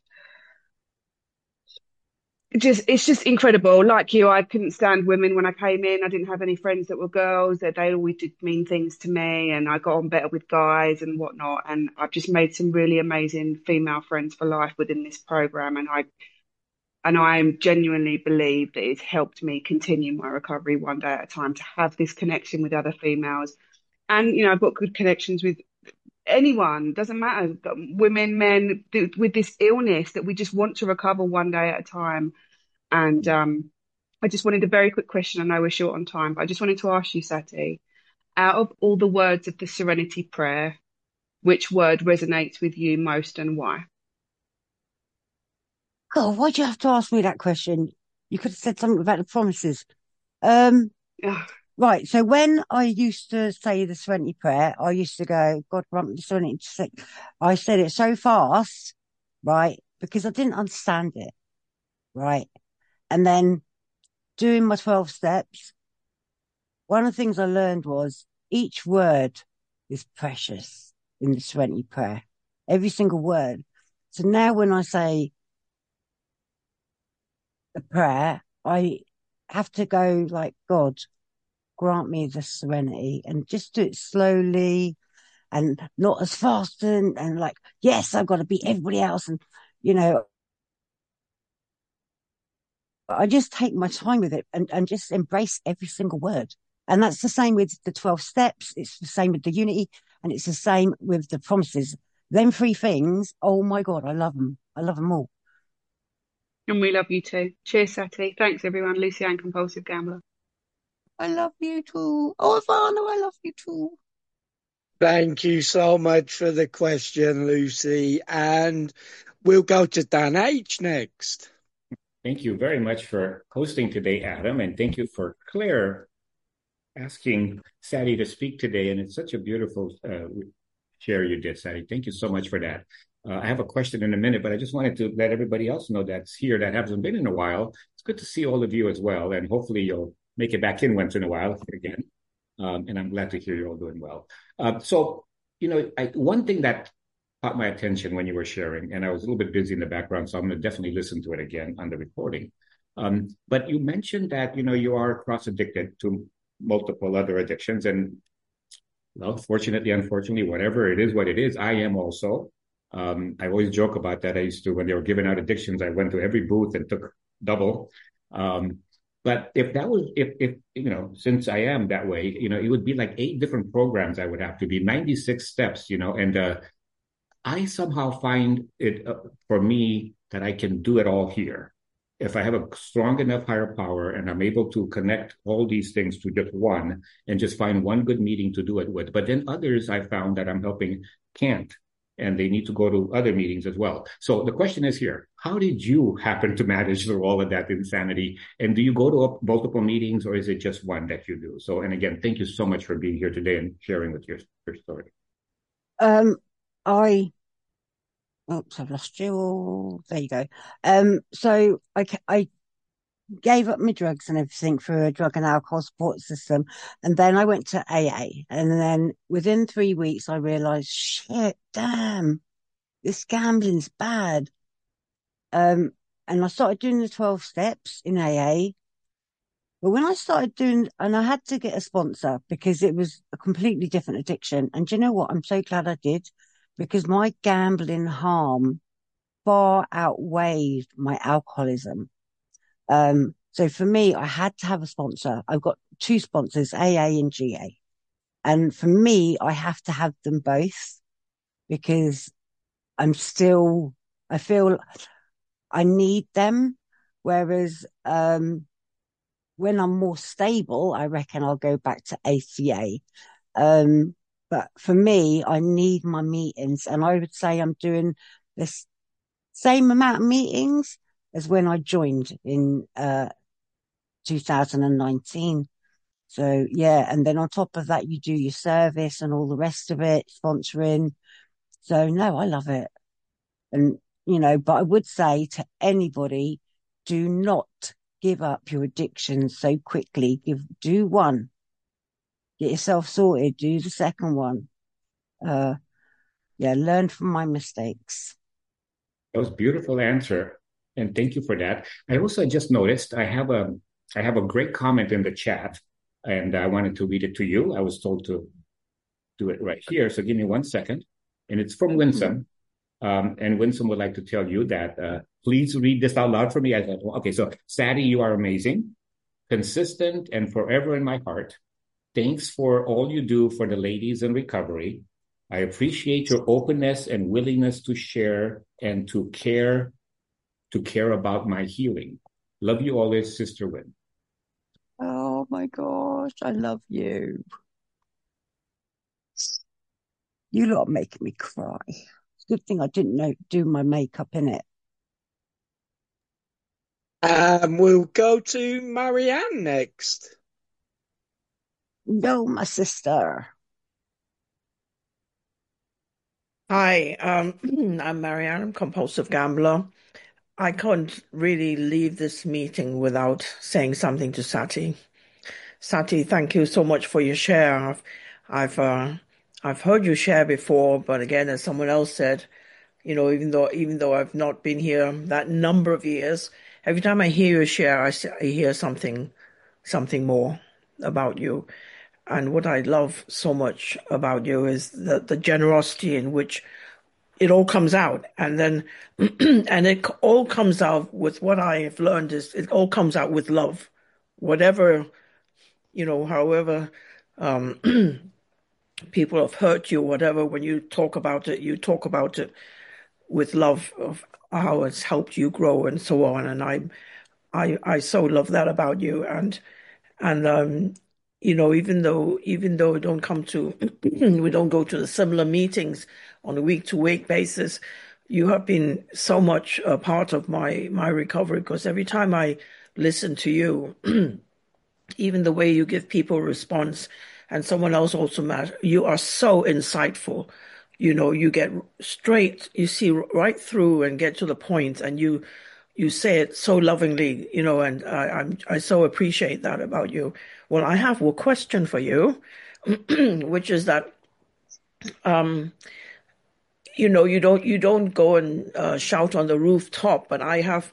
just it's just incredible. Like you, I couldn't stand women when I came in. I didn't have any friends that were girls. That they always did mean things to me, and I got on better with guys and whatnot. And I've just made some really amazing female friends for life within this program. And I and I genuinely believe that it's helped me continue my recovery one day at a time to have this connection with other females. And you know, I've got good connections with anyone, doesn't matter, women, men, with this illness that we just want to recover one day at a time. And um, I just wanted a very quick question. I know we're short on time, but I just wanted to ask you, Sati, out of all the words of the Serenity Prayer, which word resonates with you most and why? God, why'd you have to ask me that question? You could have said something about the promises. Um, Ugh. Right, so when I used to say the Serenity Prayer, I used to go, God grant me the serenity to say, I said it so fast, right, because I didn't understand it, right? And then doing my twelve steps, one of the things I learned was each word is precious in the Serenity Prayer, every single word. So now when I say the prayer, I have to go like, God, grant me the serenity, and just do it slowly and not as fast and, and like, yes, I've got to beat everybody else. And, you know, I just take my time with it and, and just embrace every single word. And that's the same with the twelve steps. It's the same with the unity, and it's the same with the promises. Them three things, oh my God, I love them. I love them all. And we love you too. Cheers, Sati. Thanks, everyone. Lucianne, compulsive gambler. I love you too. Oh, Ivana, I love you too. Thank you so much for the question, Lucy. And we'll go to Dan H next. Thank you very much for hosting today, Adam. And thank you for Claire asking Sati to speak today. And it's such a beautiful uh, share you did, Sati. Thank you so much for that. Uh, I have a question in a minute, but I just wanted to let everybody else know that's here that hasn't been in a while. It's good to see all of you as well. And hopefully you'll make it back in once in a while again. Um, and I'm glad to hear you're all doing well. Uh, so, you know, I, one thing that caught my attention when you were sharing, and I was a little bit busy in the background, so I'm going to definitely listen to it again on the recording. Um, but you mentioned that, you know, you are cross-addicted to multiple other addictions. And well, fortunately, unfortunately, whatever it is, what it is, I am also. Um, I always joke about that. I used to, when they were giving out addictions, I went to every booth and took double. Um, but if that was, if, if, you know, since I am that way, you know, it would be like eight different programs I would have to be, ninety-six steps, you know, and uh, I somehow find it uh, for me that I can do it all here. If I have a strong enough higher power and I'm able to connect all these things to just one and just find one good meeting to do it with. But then others I found that I'm helping can't, and they need to go to other meetings as well. So the question is here, how did you happen to manage through all of that insanity? And do you go to multiple meetings, or is it just one that you do? So, and again, thank you so much for being here today and sharing with your, your story. Um, I, oops, I've lost you all. There you go. Um, so I, ca- I gave up my drugs and everything for a drug and alcohol support system. And then I went to A A. And then within three weeks, I realized, shit, damn, this gambling's bad. Um, and I started doing the twelve steps in A A. But when I started doing, and I had to get a sponsor because it was a completely different addiction. And do you know what? I'm so glad I did, because my gambling harm far outweighed my alcoholism. Um, so for me, I had to have a sponsor. I've got two sponsors, A A and G A. And for me, I have to have them both because I'm still, I feel I need them. Whereas, um, when I'm more stable, I reckon I'll go back to A C A. Um, but for me, I need my meetings, and I would say I'm doing this same amount of meetings as when I joined in, uh, two thousand nineteen. So yeah, and then on top of that, you do your service and all the rest of it, sponsoring. So no, I love it. And, you know, but I would say to anybody, do not give up your addiction so quickly. Give, do one, get yourself sorted, do the second one. Uh, yeah, learn from my mistakes. That was a beautiful answer, and thank you for that. I also just noticed I have a I have a great comment in the chat, and I wanted to read it to you. I was told to do it right here, so give me one second. And it's from Winsome, um, and Winsome would like to tell you that uh, please read this out loud for me. I thought, okay, so Sadie, you are amazing, consistent, and forever in my heart. Thanks for all you do for the ladies in recovery. I appreciate your openness and willingness to share and to care, to care about my healing. Love you always, Sister Win. Oh my gosh, I love you. You lot are making me cry. It's a good thing I didn't know, do my makeup in it. Um, we'll go to Marianne next. No, my sister. Hi, um, I'm Marianne, I'm compulsive gambler. I couldn't really leave this meeting without saying something to Sati. Sati, thank you so much for your share. I've, I've, uh, I've heard you share before, but again, as someone else said, you know, even though, even though I've not been here that number of years, every time I hear you share, I, I hear something, something more about you. And what I love so much about you is the, the generosity in which it all comes out. And then, and it all comes out with what I have learned is it all comes out with love. Whatever, you know, however, um, people have hurt you, whatever, when you talk about it, you talk about it with love of how it's helped you grow and so on. And I, I, I so love that about you. And, and, um, you know, even though, even though we don't come to, we don't go to the similar meetings on a week to week basis, you have been so much a part of my, my recovery, because every time I listen to you, even the way you give people a response, and someone else also matter, you are so insightful. You know, you get straight, you see right through and get to the point, and you, you say it so lovingly, you know, and I, I'm, I so appreciate that about you. Well, I have a question for you, which is that, um, you know, you don't, you don't go and uh, shout on the rooftop, but I have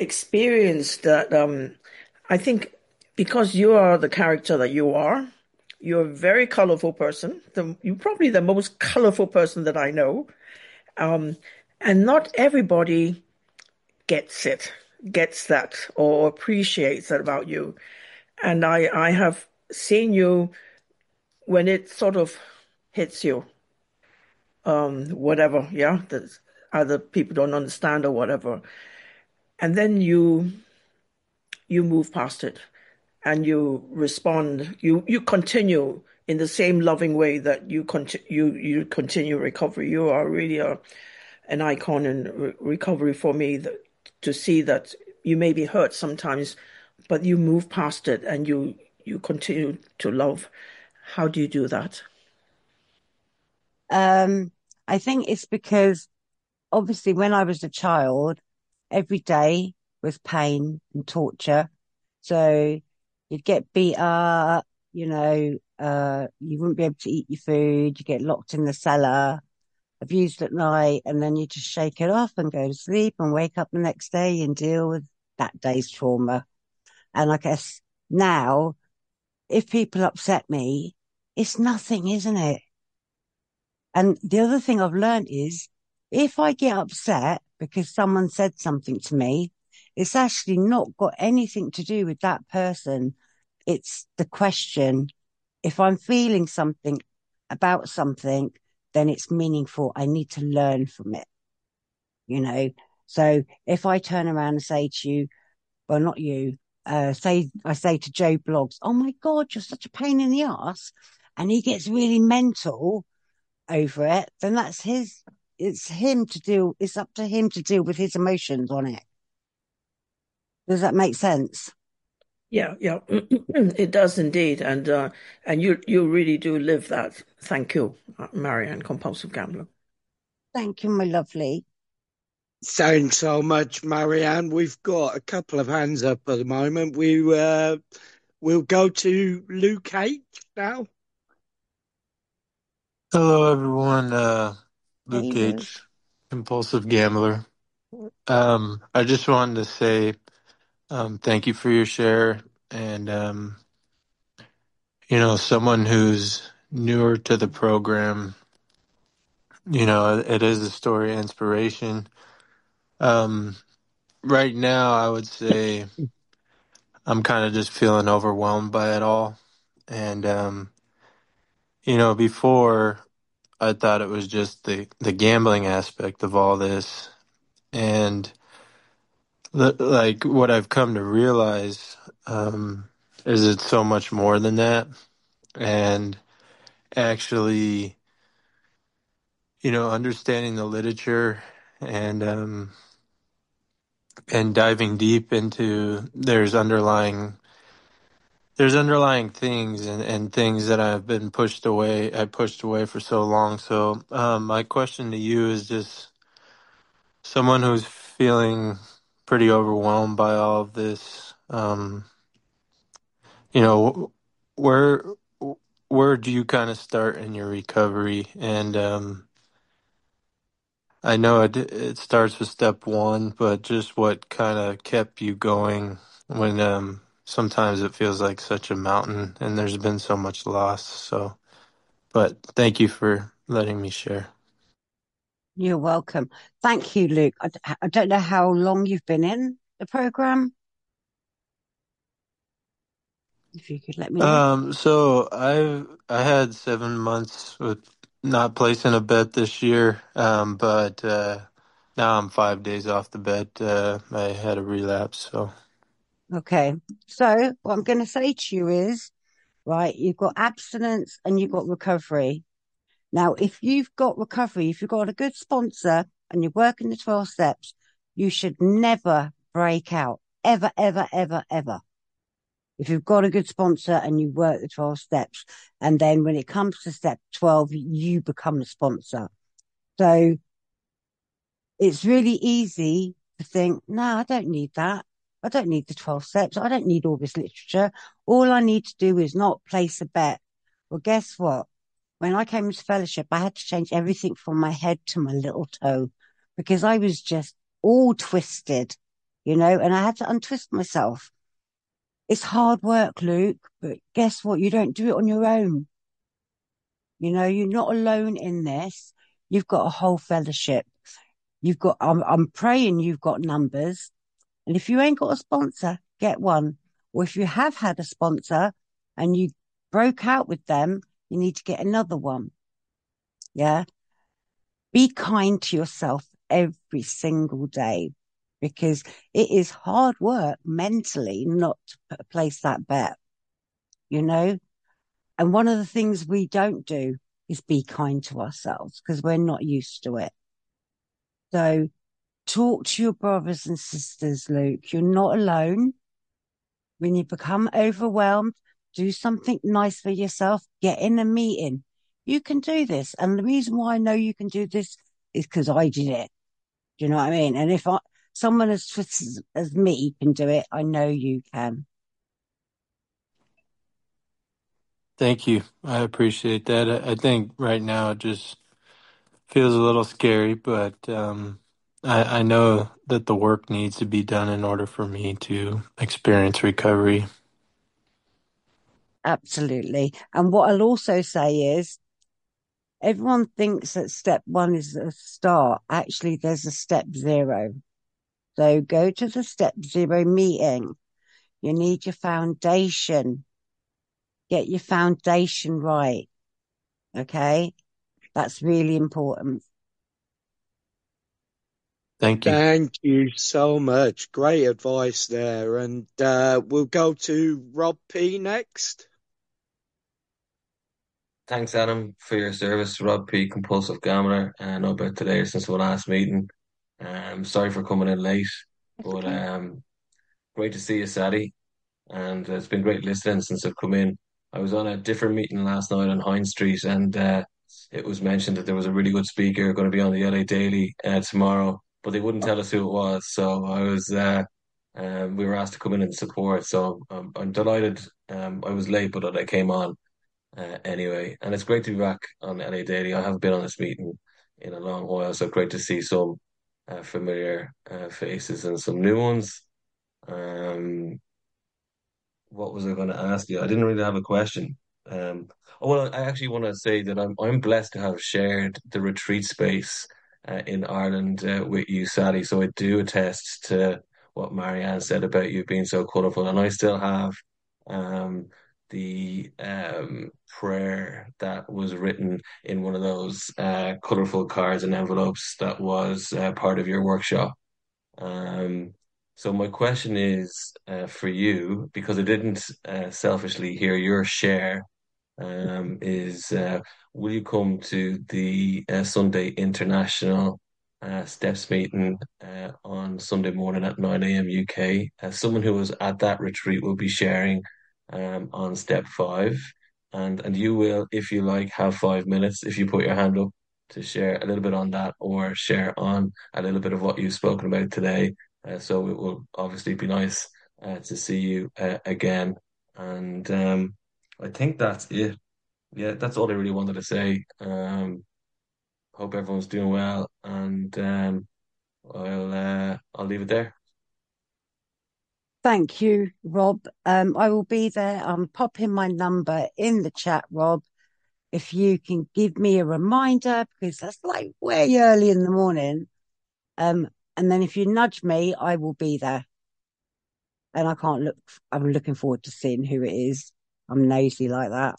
experienced that, um, I think because you are the character that you are, You're a very colorful person. The, you're probably the most colorful person that I know. Um, and not everybody gets it, gets that, or appreciates that about you. And I, I have seen you when it sort of hits you, um, whatever, yeah, that other people don't understand or whatever. And then you you move past it and you respond, you you continue in the same loving way that you conti- you you continue recovery. You are really a, an icon in re- recovery for me, that, to see that you may be hurt sometimes, but you move past it and you you continue to love. How do you do that? Um, I think it's because obviously when I was a child, every day was pain and torture. So you'd get beat up, you know, uh, you wouldn't be able to eat your food, you get locked in the cellar, abused at night, and then you just shake it off and go to sleep and wake up the next day and deal with that day's trauma. And I guess now, if people upset me, it's nothing, isn't it? And the other thing I've learned is if I get upset because someone said something to me, it's actually not got anything to do with that person. It's the question. If I'm feeling something about something, then it's meaningful. I need to learn from it, you know? So if I turn around and say to you, well, not you, uh, say, I say to Joe Bloggs, oh my God, you're such a pain in the ass. And he gets really mental over it, then that's his, it's him to deal, it's up to him to deal with his emotions on it. Does that make sense? Yeah, yeah, it does indeed, and uh, and you you really do live that. Thank you, Marianne, compulsive gambler. Thank you, my lovely. Thanks so much, Marianne. We've got a couple of hands up at the moment. We uh, we'll go to Luke H now. Hello, everyone. Uh, Luke Hey, Luke. H, compulsive gambler. Um, I just wanted to say um, thank you for your share. And, um, you know, someone who's newer to the program, you know, it is a story of inspiration. Um, right now, I would say I'm kind of just feeling overwhelmed by it all. And, um, you know, before I thought it was just the, the gambling aspect of all this. And the, like what I've come to realize um, is it's so much more than that. And actually, you know, understanding the literature and um, and diving deep into there's underlying there's underlying things and, and things that I've been pushed away I pushed away for so long. So um, my question to you is just someone who's feeling pretty overwhelmed by all of this. Um, you know, where where do you kind of start in your recovery? And um, I know it it starts with step one, but just what kind of kept you going when um, sometimes it feels like such a mountain and there's been so much loss. So, but thank you for letting me share. You're welcome. Thank you, Luke. I, d- I don't know how long you've been in the program. If you could let me know. Um, so I I had seven months with not placing a bet this year, um, but uh, now I'm five days off the bet. Uh, I had a relapse, so Okay. So what I'm going to say to you is, right, you've got abstinence and you've got recovery. Now, if you've got recovery, if you've got a good sponsor and you're working the twelve steps, you should never break out. Ever, ever, ever, ever. If you've got a good sponsor and you work the twelve steps, and then when it comes to step twelve, you become the sponsor. So it's really easy to think, no, I don't need that. I don't need the twelve steps. I don't need all this literature. All I need to do is not place a bet. Well, guess what? When I came into fellowship, I had to change everything from my head to my little toe because I was just all twisted, you know, and I had to untwist myself. It's hard work, Luke, but guess what? You don't do it on your own. You know, you're not alone in this. You've got a whole fellowship. You've got, I'm, I'm praying you've got numbers. And if you ain't got a sponsor, get one. Or if you have had a sponsor and you broke out with them, you need to get another one. Yeah. Be kind to yourself every single day, because it is hard work mentally not to place that bet, you know? And one of the things we don't do is be kind to ourselves because we're not used to it. So talk to your brothers and sisters, Luke. You're not alone. When you become overwhelmed, do something nice for yourself. Get in a meeting. You can do this. And the reason why I know you can do this is because I did it. Do you know what I mean? And if I, someone as twisted as me can do it, I know you can. Thank you. I appreciate that. I, I think right now it just feels a little scary, but um, I, I know that the work needs to be done in order for me to experience recovery. Absolutely. And what I'll also say is, everyone thinks that step one is a start. Actually, there's a step zero. So go to the step zero meeting. You need your foundation. Get your foundation right. Okay? That's really important. Thank you. Thank you so much. Great advice there. And uh, we'll go to Rob P next. Thanks, Adam, for your service. Rob P, compulsive gambler. I know about today since the last meeting. Um, sorry for coming in late, but um, great to see you, Sadie. And it's been great listening since I've come in. I was on a different meeting last night on Hine Street, and uh, it was mentioned that there was a really good speaker going to be on the L A Daily uh, tomorrow, but they wouldn't tell us who it was. So I was, uh, um, we were asked to come in and support. So um, I'm delighted. Um, I was late, but that I came on uh, anyway. And it's great to be back on L A Daily. I haven't been on this meeting in a long while, so great to see some uh, familiar uh, faces and some new ones. Um, what was I going to ask you? I didn't really have a question. Um, oh, well, I actually want to say that I'm I'm blessed to have shared the retreat space uh, in Ireland uh, with you, Sally. So I do attest to what Marianne said about you being so colourful, and I still have um, the um, prayer that was written in one of those uh, colourful cards and envelopes that was uh, part of your workshop. Um, so my question is uh, for you, because I didn't uh, selfishly hear your share, um, is uh, will you come to the uh, Sunday International uh, Steps meeting uh, on Sunday morning at nine a m U K? Uh, someone who was at that retreat will be sharing um, on step five, and and you will, if you like, have five minutes if you put your hand up to share a little bit on that or share on a little bit of what you've spoken about today. Uh, so it will obviously be nice uh, to see you uh, again. And um, I think that's it. Yeah, that's all I really wanted to say. Um, hope everyone's doing well, and um, I'll uh, I'll leave it there. Thank you, Rob. Um, I will be there. I'm popping my number in the chat, Rob. If you can give me a reminder, because that's like way early in the morning. Um, and then if you nudge me, I will be there. And I can't look, I'm looking forward to seeing who it is. I'm nosy like that.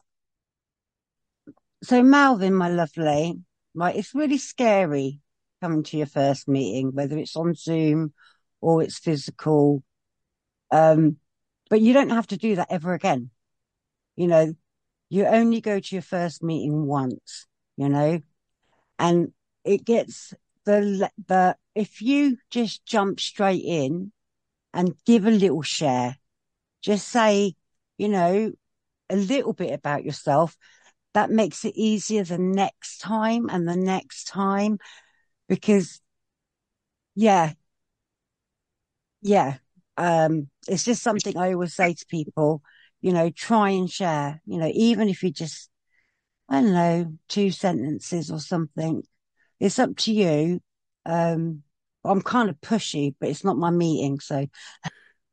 So Malvin, my lovely, right, it's really scary coming to your first meeting, whether it's on Zoom or it's physical. Um, but you don't have to do that ever again. You know, you only go to your first meeting once, you know, and it gets the, the, if you just jump straight in and give a little share, just say, you know, a little bit about yourself, that makes it easier the next time and the next time, because yeah, yeah. Um, it's just something I always say to people, you know, try and share, you know, even if you just, I don't know, two sentences or something. It's up to you. Um, I'm kind of pushy, but it's not my meeting. So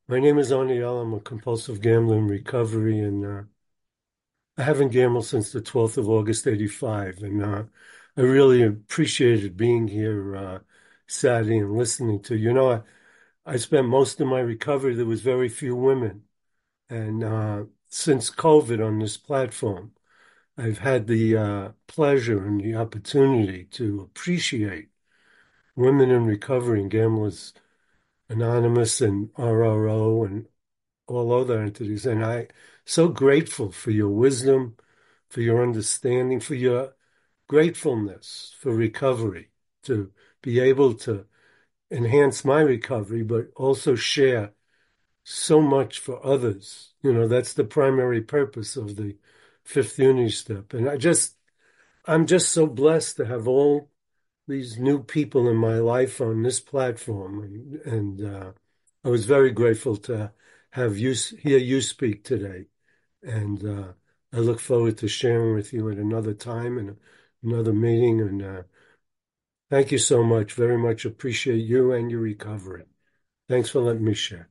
My name is Oniel. I'm a compulsive gambler in recovery, and uh, I haven't gambled since the twelfth of August, eighty-five. And uh, I really appreciated being here uh, Saturday and listening to, you know, I, I spent most of my recovery, there was very few women. And uh, since COVID on this platform, I've had the uh, pleasure and the opportunity to appreciate women in recovery and Gamblers Anonymous and R R O and all other entities. And I so grateful for your wisdom, for your understanding, for your gratefulness for recovery, to be able to enhance my recovery, but also share so much for others. You know, that's the primary purpose of the fifth unity step. And I just, I'm just so blessed to have all these new people in my life on this platform. And, and uh, I was very grateful to have you hear you speak today. And uh, I look forward to sharing with you at another time and another meeting. And uh, thank you so much. Very much appreciate you and your recovery. Thanks for letting me share.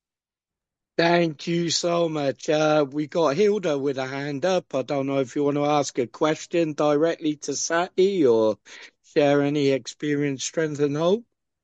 Thank you so much. Uh, we got Hilda with a hand up. I don't know if you want to ask a question directly to Sati or share any experience, strength, and hope.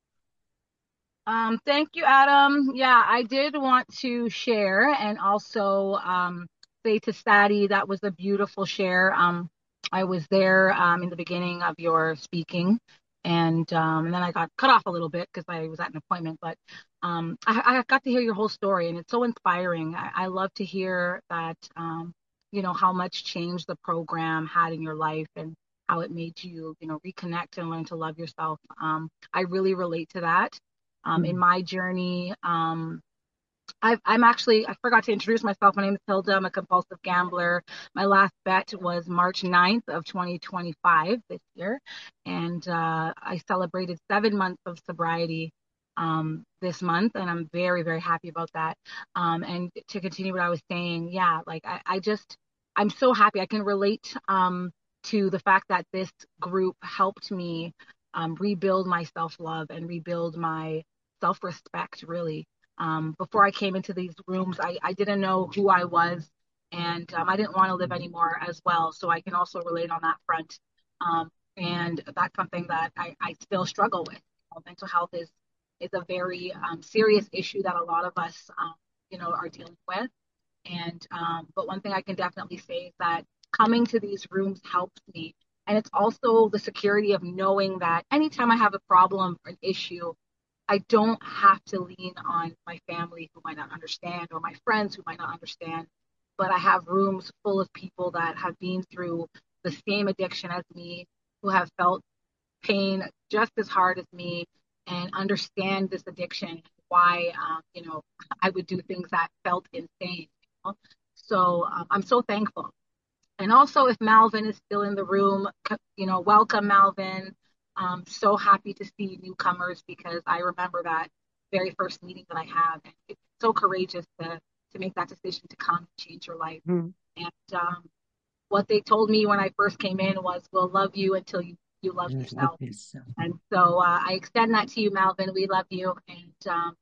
Um, thank you, Adam. Yeah, I did want to share and also um, say to Sati that was a beautiful share. Um, I was there um, in the beginning of your speaking, and um, and then I got cut off a little bit because I was at an appointment. But um, I, I got to hear your whole story, and it's so inspiring. I, I love to hear that, um, you know, how much change the program had in your life and how it made you, you know, reconnect and learn to love yourself. Um, I really relate to that. Um, in my journey, um, I've, I'm actually, I forgot to introduce myself. My name is Hilda. I'm a compulsive gambler. My last bet was March ninth of twenty twenty-five this year. And uh, I celebrated seven months of sobriety um, this month. And I'm very, very happy about that. Um, and to continue what I was saying, yeah, like I, I just, I'm so happy. I can relate um, to the fact that this group helped me um, rebuild my self-love and rebuild my self-respect, really. Um, before I came into these rooms, I, I didn't know who I was, and um, I didn't want to live anymore as well. So I can also relate on that front. Um, and that's something that I, I still struggle with. You know, mental health is is a very um, serious issue that a lot of us, um, you know, are dealing with. And um, but one thing I can definitely say is that coming to these rooms helps me. And it's also the security of knowing that anytime I have a problem or an issue, I don't have to lean on my family who might not understand or my friends who might not understand, but I have rooms full of people that have been through the same addiction as me, who have felt pain just as hard as me and understand this addiction, why, um, you know, I would do things that felt insane. You know? So um, I'm so thankful. And also, if Malvin is still in the room, you know, welcome, Malvin. I'm so happy to see newcomers because I remember that very first meeting that I had. And it's so courageous to to make that decision to come and change your life. Mm. And um, what they told me when I first came in was, "We'll love you until you you love yourself." And so uh, I extend that to you, Malvin. We love you, and um,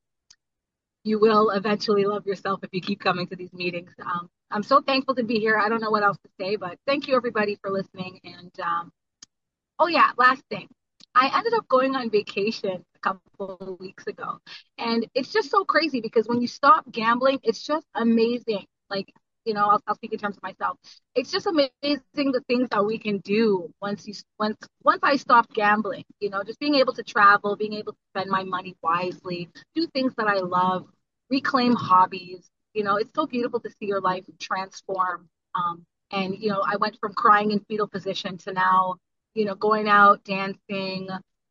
you will eventually love yourself if you keep coming to these meetings. Um, I'm so thankful to be here. I don't know what else to say, but thank you everybody for listening. And um, oh yeah, last thing. I ended up going on vacation a couple of weeks ago. And it's just so crazy because when you stop gambling, it's just amazing. Like, you know, I'll, I'll speak in terms of myself. It's just amazing the things that we can do once you once once I stopped gambling. You know, just being able to travel, being able to spend my money wisely, do things that I love, reclaim hobbies. You know, it's so beautiful to see your life transform. Um, and you know, I went from crying in fetal position to now, you know, going out, dancing,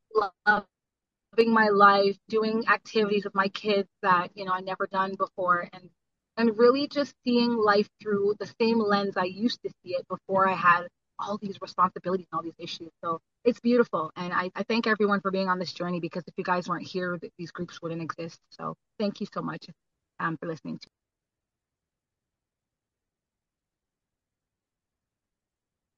loving my life, doing activities with my kids that, you know, I never done before. And and really just seeing life through the same lens I used to see it before I had all these responsibilities and all these issues. So it's beautiful. And I, I thank everyone for being on this journey because if you guys weren't here, these groups wouldn't exist. So thank you so much um, for listening to me.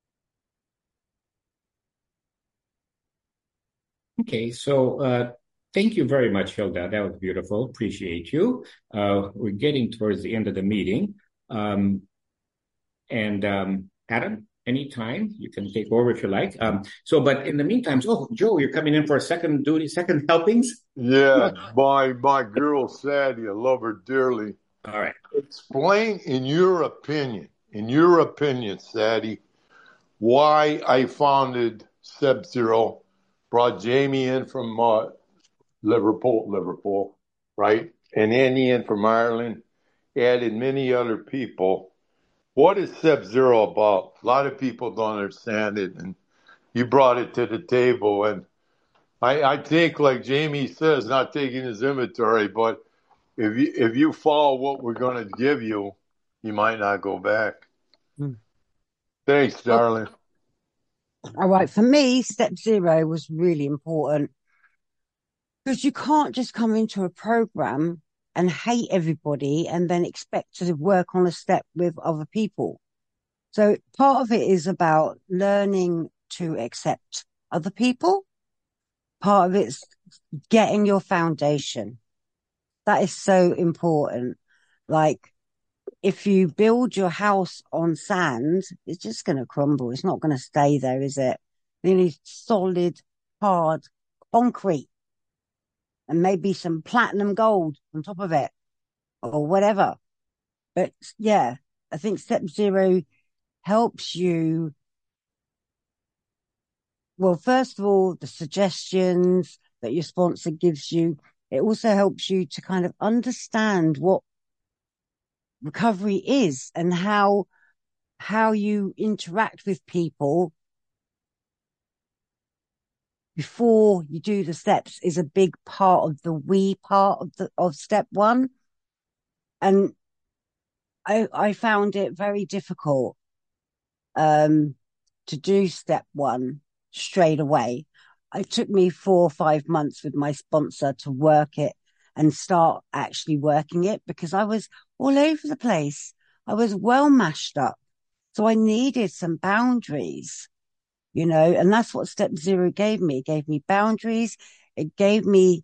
Okay, so uh, Thank you very much, Hilda. That was beautiful. Appreciate you. Uh, we're getting towards the end of the meeting. Um, and um, Adam, anytime you can take over if you like. Um, so, but in the meantime, oh, Joe, you're coming in for a second duty, second helpings? Yeah, my my girl Sadie, I love her dearly. All right. Explain in your opinion, in your opinion, Sadie, why I founded Sub Zero, brought Jamie in from uh, Liverpool, Liverpool, right? And Andy in from Ireland, added many other people. What is Sub Zero about? A lot of people don't understand it, and you brought it to the table. And I, I think, like Jamie says, not taking his inventory, but if you if you follow what we're going to give you, you might not go back. Mm. Thanks, darling. All right. For me, step zero was really important because you can't just come into a program and hate everybody and then expect to work on a step with other people. So part of it is about learning to accept other people. Part of it's getting your foundation. That is so important. Like, if you build your house on sand, it's just going to crumble. It's not going to stay there, is it? You need solid, hard concrete and maybe some platinum gold on top of it or whatever. But yeah, I think step zero helps you. Well, first of all, the suggestions that your sponsor gives you, it also helps you to kind of understand what recovery is and how how you interact with people before you do the steps is a big part of the we part of the of step one. And I I found it very difficult um to do step one straight away. It took me four or five months with my sponsor to work it and start actually working it because I was all over the place. I was well mashed up. So I needed some boundaries, you know, and that's what step zero gave me. It gave me boundaries. It gave me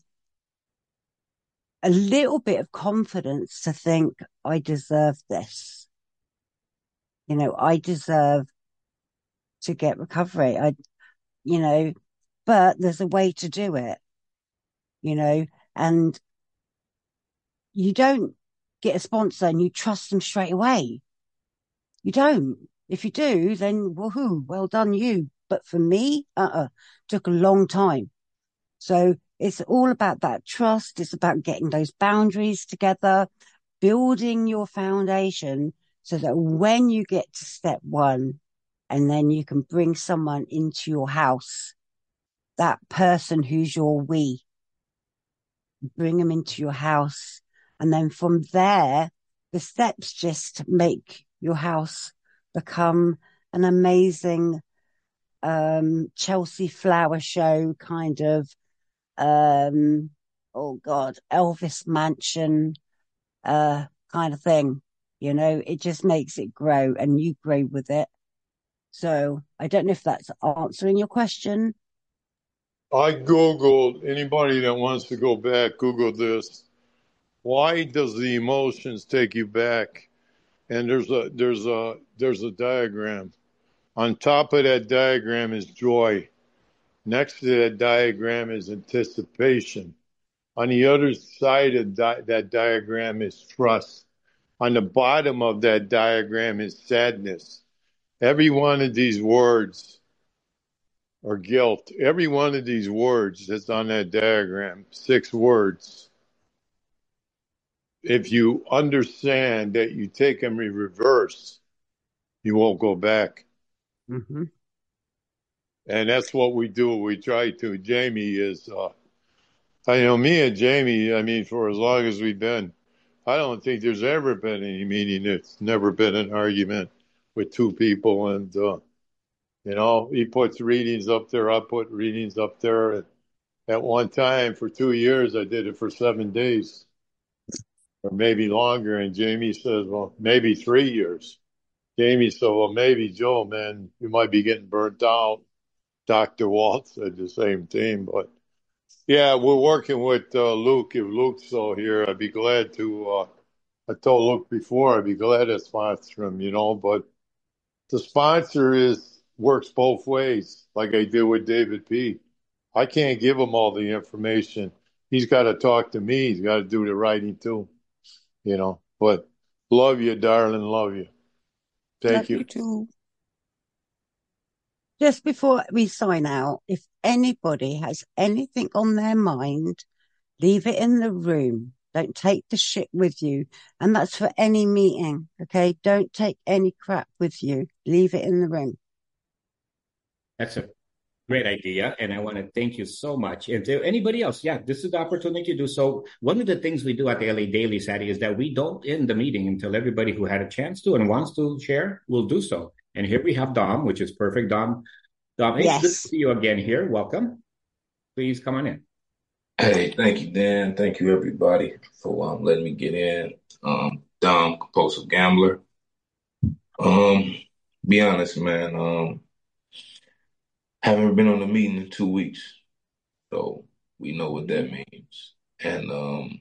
a little bit of confidence to think I deserve this. You know, I deserve to get recovery. I, you know, but there's a way to do it, you know, and you don't get a sponsor and you trust them straight away. You don't. If you do, then woohoo, well done you. But for me, uh-uh, took a long time. So it's all about that trust. It's about getting those boundaries together, building your foundation so that when you get to step one and then you can bring someone into your house, that person who's your we, bring them into your house. And then from there, the steps just make your house become an amazing um Chelsea flower show kind of um oh god Elvis mansion uh kind of thing, you know. It just makes it grow and you grow with it. So I don't know if that's answering your question. I Googled, anybody that wants to go back, Google this. Why does the emotions take you back? And there's a there's a there's a diagram. On top of that diagram is joy. Next to that diagram is anticipation. On the other side of di- that diagram is trust. On the bottom of that diagram is sadness. Every one of these words, or guilt, every one of these words that's on that diagram, six words, if you understand that you take them in reverse, you won't go back. Mm-hmm. And that's what we do. We try to. Jamie is, uh, I know me and Jamie, I mean, for as long as we've been, I don't think there's ever been any meeting that's never been an argument with two people. And, uh, you know, he puts readings up there. I put readings up there. And at one time, for two years, I did it for seven days or maybe longer. And Jamie says, well, maybe three years. Jamie said, well, maybe, Joe, man, you might be getting burnt out. Doctor Walt said the same thing, but Yeah, we're working with uh, Luke. If Luke's still here, I'd be glad to. Uh, I told Luke before I'd be glad to sponsor him, you know. But the sponsor is works both ways, like I did with David P. I can't give him all the information. He's got to talk to me. He's got to do the writing too, you know. But love you, darling. Love you. Thank Love you. you too. Just before we sign out, if anybody has anything on their mind, leave it in the room. Don't take the shit with you. And that's for any meeting, okay? Don't take any crap with you. Leave it in the room. That's a great idea, and I want to thank you so much. And to anybody else, yeah, this is the opportunity to do so. One of the things we do at the L A Daily, Sadie, is that we don't end the meeting until everybody who had a chance to and wants to share will do so. And here we have Dom, which is perfect. Dom, Dom, hey, it's good to Yes. see you again here. Welcome. Please come on in. Hey, thank you, Dan. Thank you, everybody, for um, letting me get in. Um, Dom, compulsive gambler. Um, be honest, man. Um, haven't been on a meeting in two weeks, so we know what that means. And um,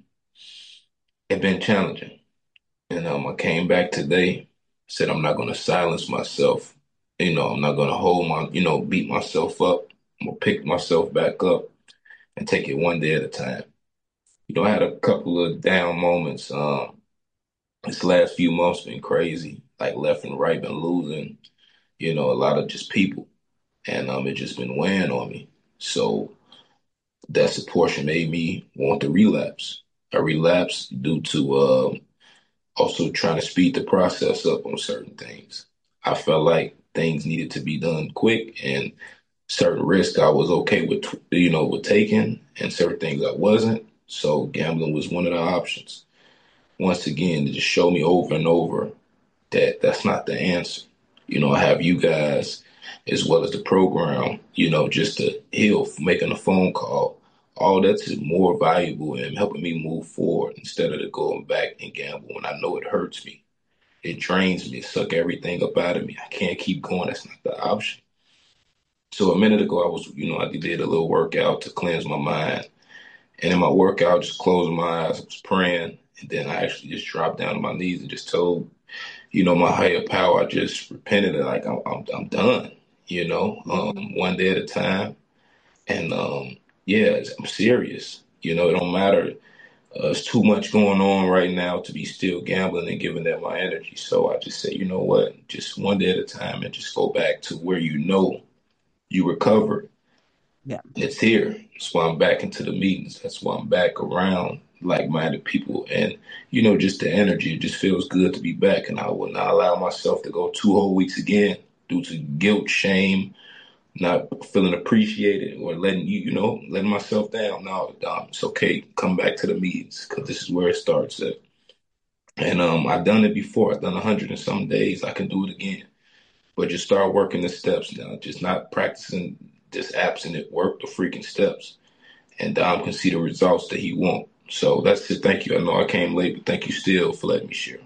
it's been challenging. And um, I came back today, said I'm not going to silence myself. You know, I'm not going to hold my, you know, beat myself up. I'm going to pick myself back up and take it one day at a time. You know, I had a couple of down moments. Um, this last few months been crazy, like left and right, been losing, you know, a lot of just people. And um, it just been weighing on me. So that's a portion made me want to relapse. I relapsed due to uh, also trying to speed the process up on certain things. I felt like things needed to be done quick, and certain risks I was okay with, you know, with taking, and certain things I wasn't. So gambling was one of the options. Once again, to just show me over and over that that's not the answer. You know, I have you guys as well as the program, you know, just to heal, making a phone call. All that's more valuable in helping me move forward instead of going back and gamble when I know it hurts me. It drains me, suck everything up out of me. I can't keep going. That's not the option. So a minute ago, I was, you know, I did a little workout to cleanse my mind. And in my workout, just closing my eyes, I was praying. And then I actually just dropped down on my knees and just told, you know, my higher power, I just repented and like, I'm, I'm, I'm done, you know, um, one day at a time. And, um, yeah, I'm serious. You know, it don't matter. Uh, it's too much going on right now to be still gambling and giving that my energy. So I just say, you know what, just one day at a time and just go back to where you know you recovered. Yeah. It's here. That's why I'm back into the meetings. That's why I'm back around like-minded people. And, you know, just the energy, it just feels good to be back. And I will not allow myself to go two whole weeks again due to guilt, shame, not feeling appreciated or letting you, you know, letting myself down. No, um, it's okay. Come back to the meetings because this is where it starts at. And um, I've done it before. I've done a hundred and some days. I can do it again. But just start working the steps now. Just not practicing just abstinent work, the freaking steps. And Dom can see the results that he wants. So that's it. Thank you. I know I came late, but thank you still for letting me share.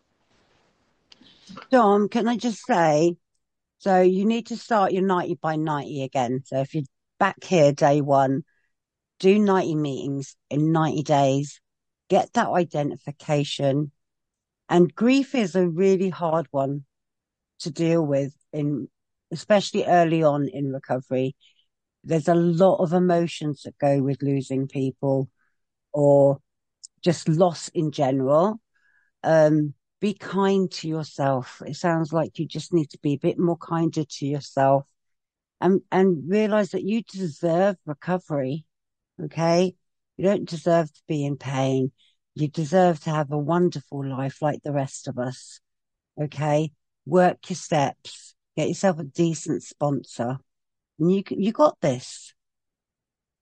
Dom, can I just say, so you need to start your ninety by ninety again. So if you're back here day one, do ninety meetings in ninety days, get that identification. And grief is a really hard one to deal with, in especially early on in recovery. There's a lot of emotions that go with losing people or just loss in general. Um, be kind to yourself. It sounds like you just need to be a bit more kinder to yourself and, and realize that you deserve recovery. Okay. You don't deserve to be in pain. You deserve to have a wonderful life like the rest of us. Okay. Work your steps, get yourself a decent sponsor, and you, you got this.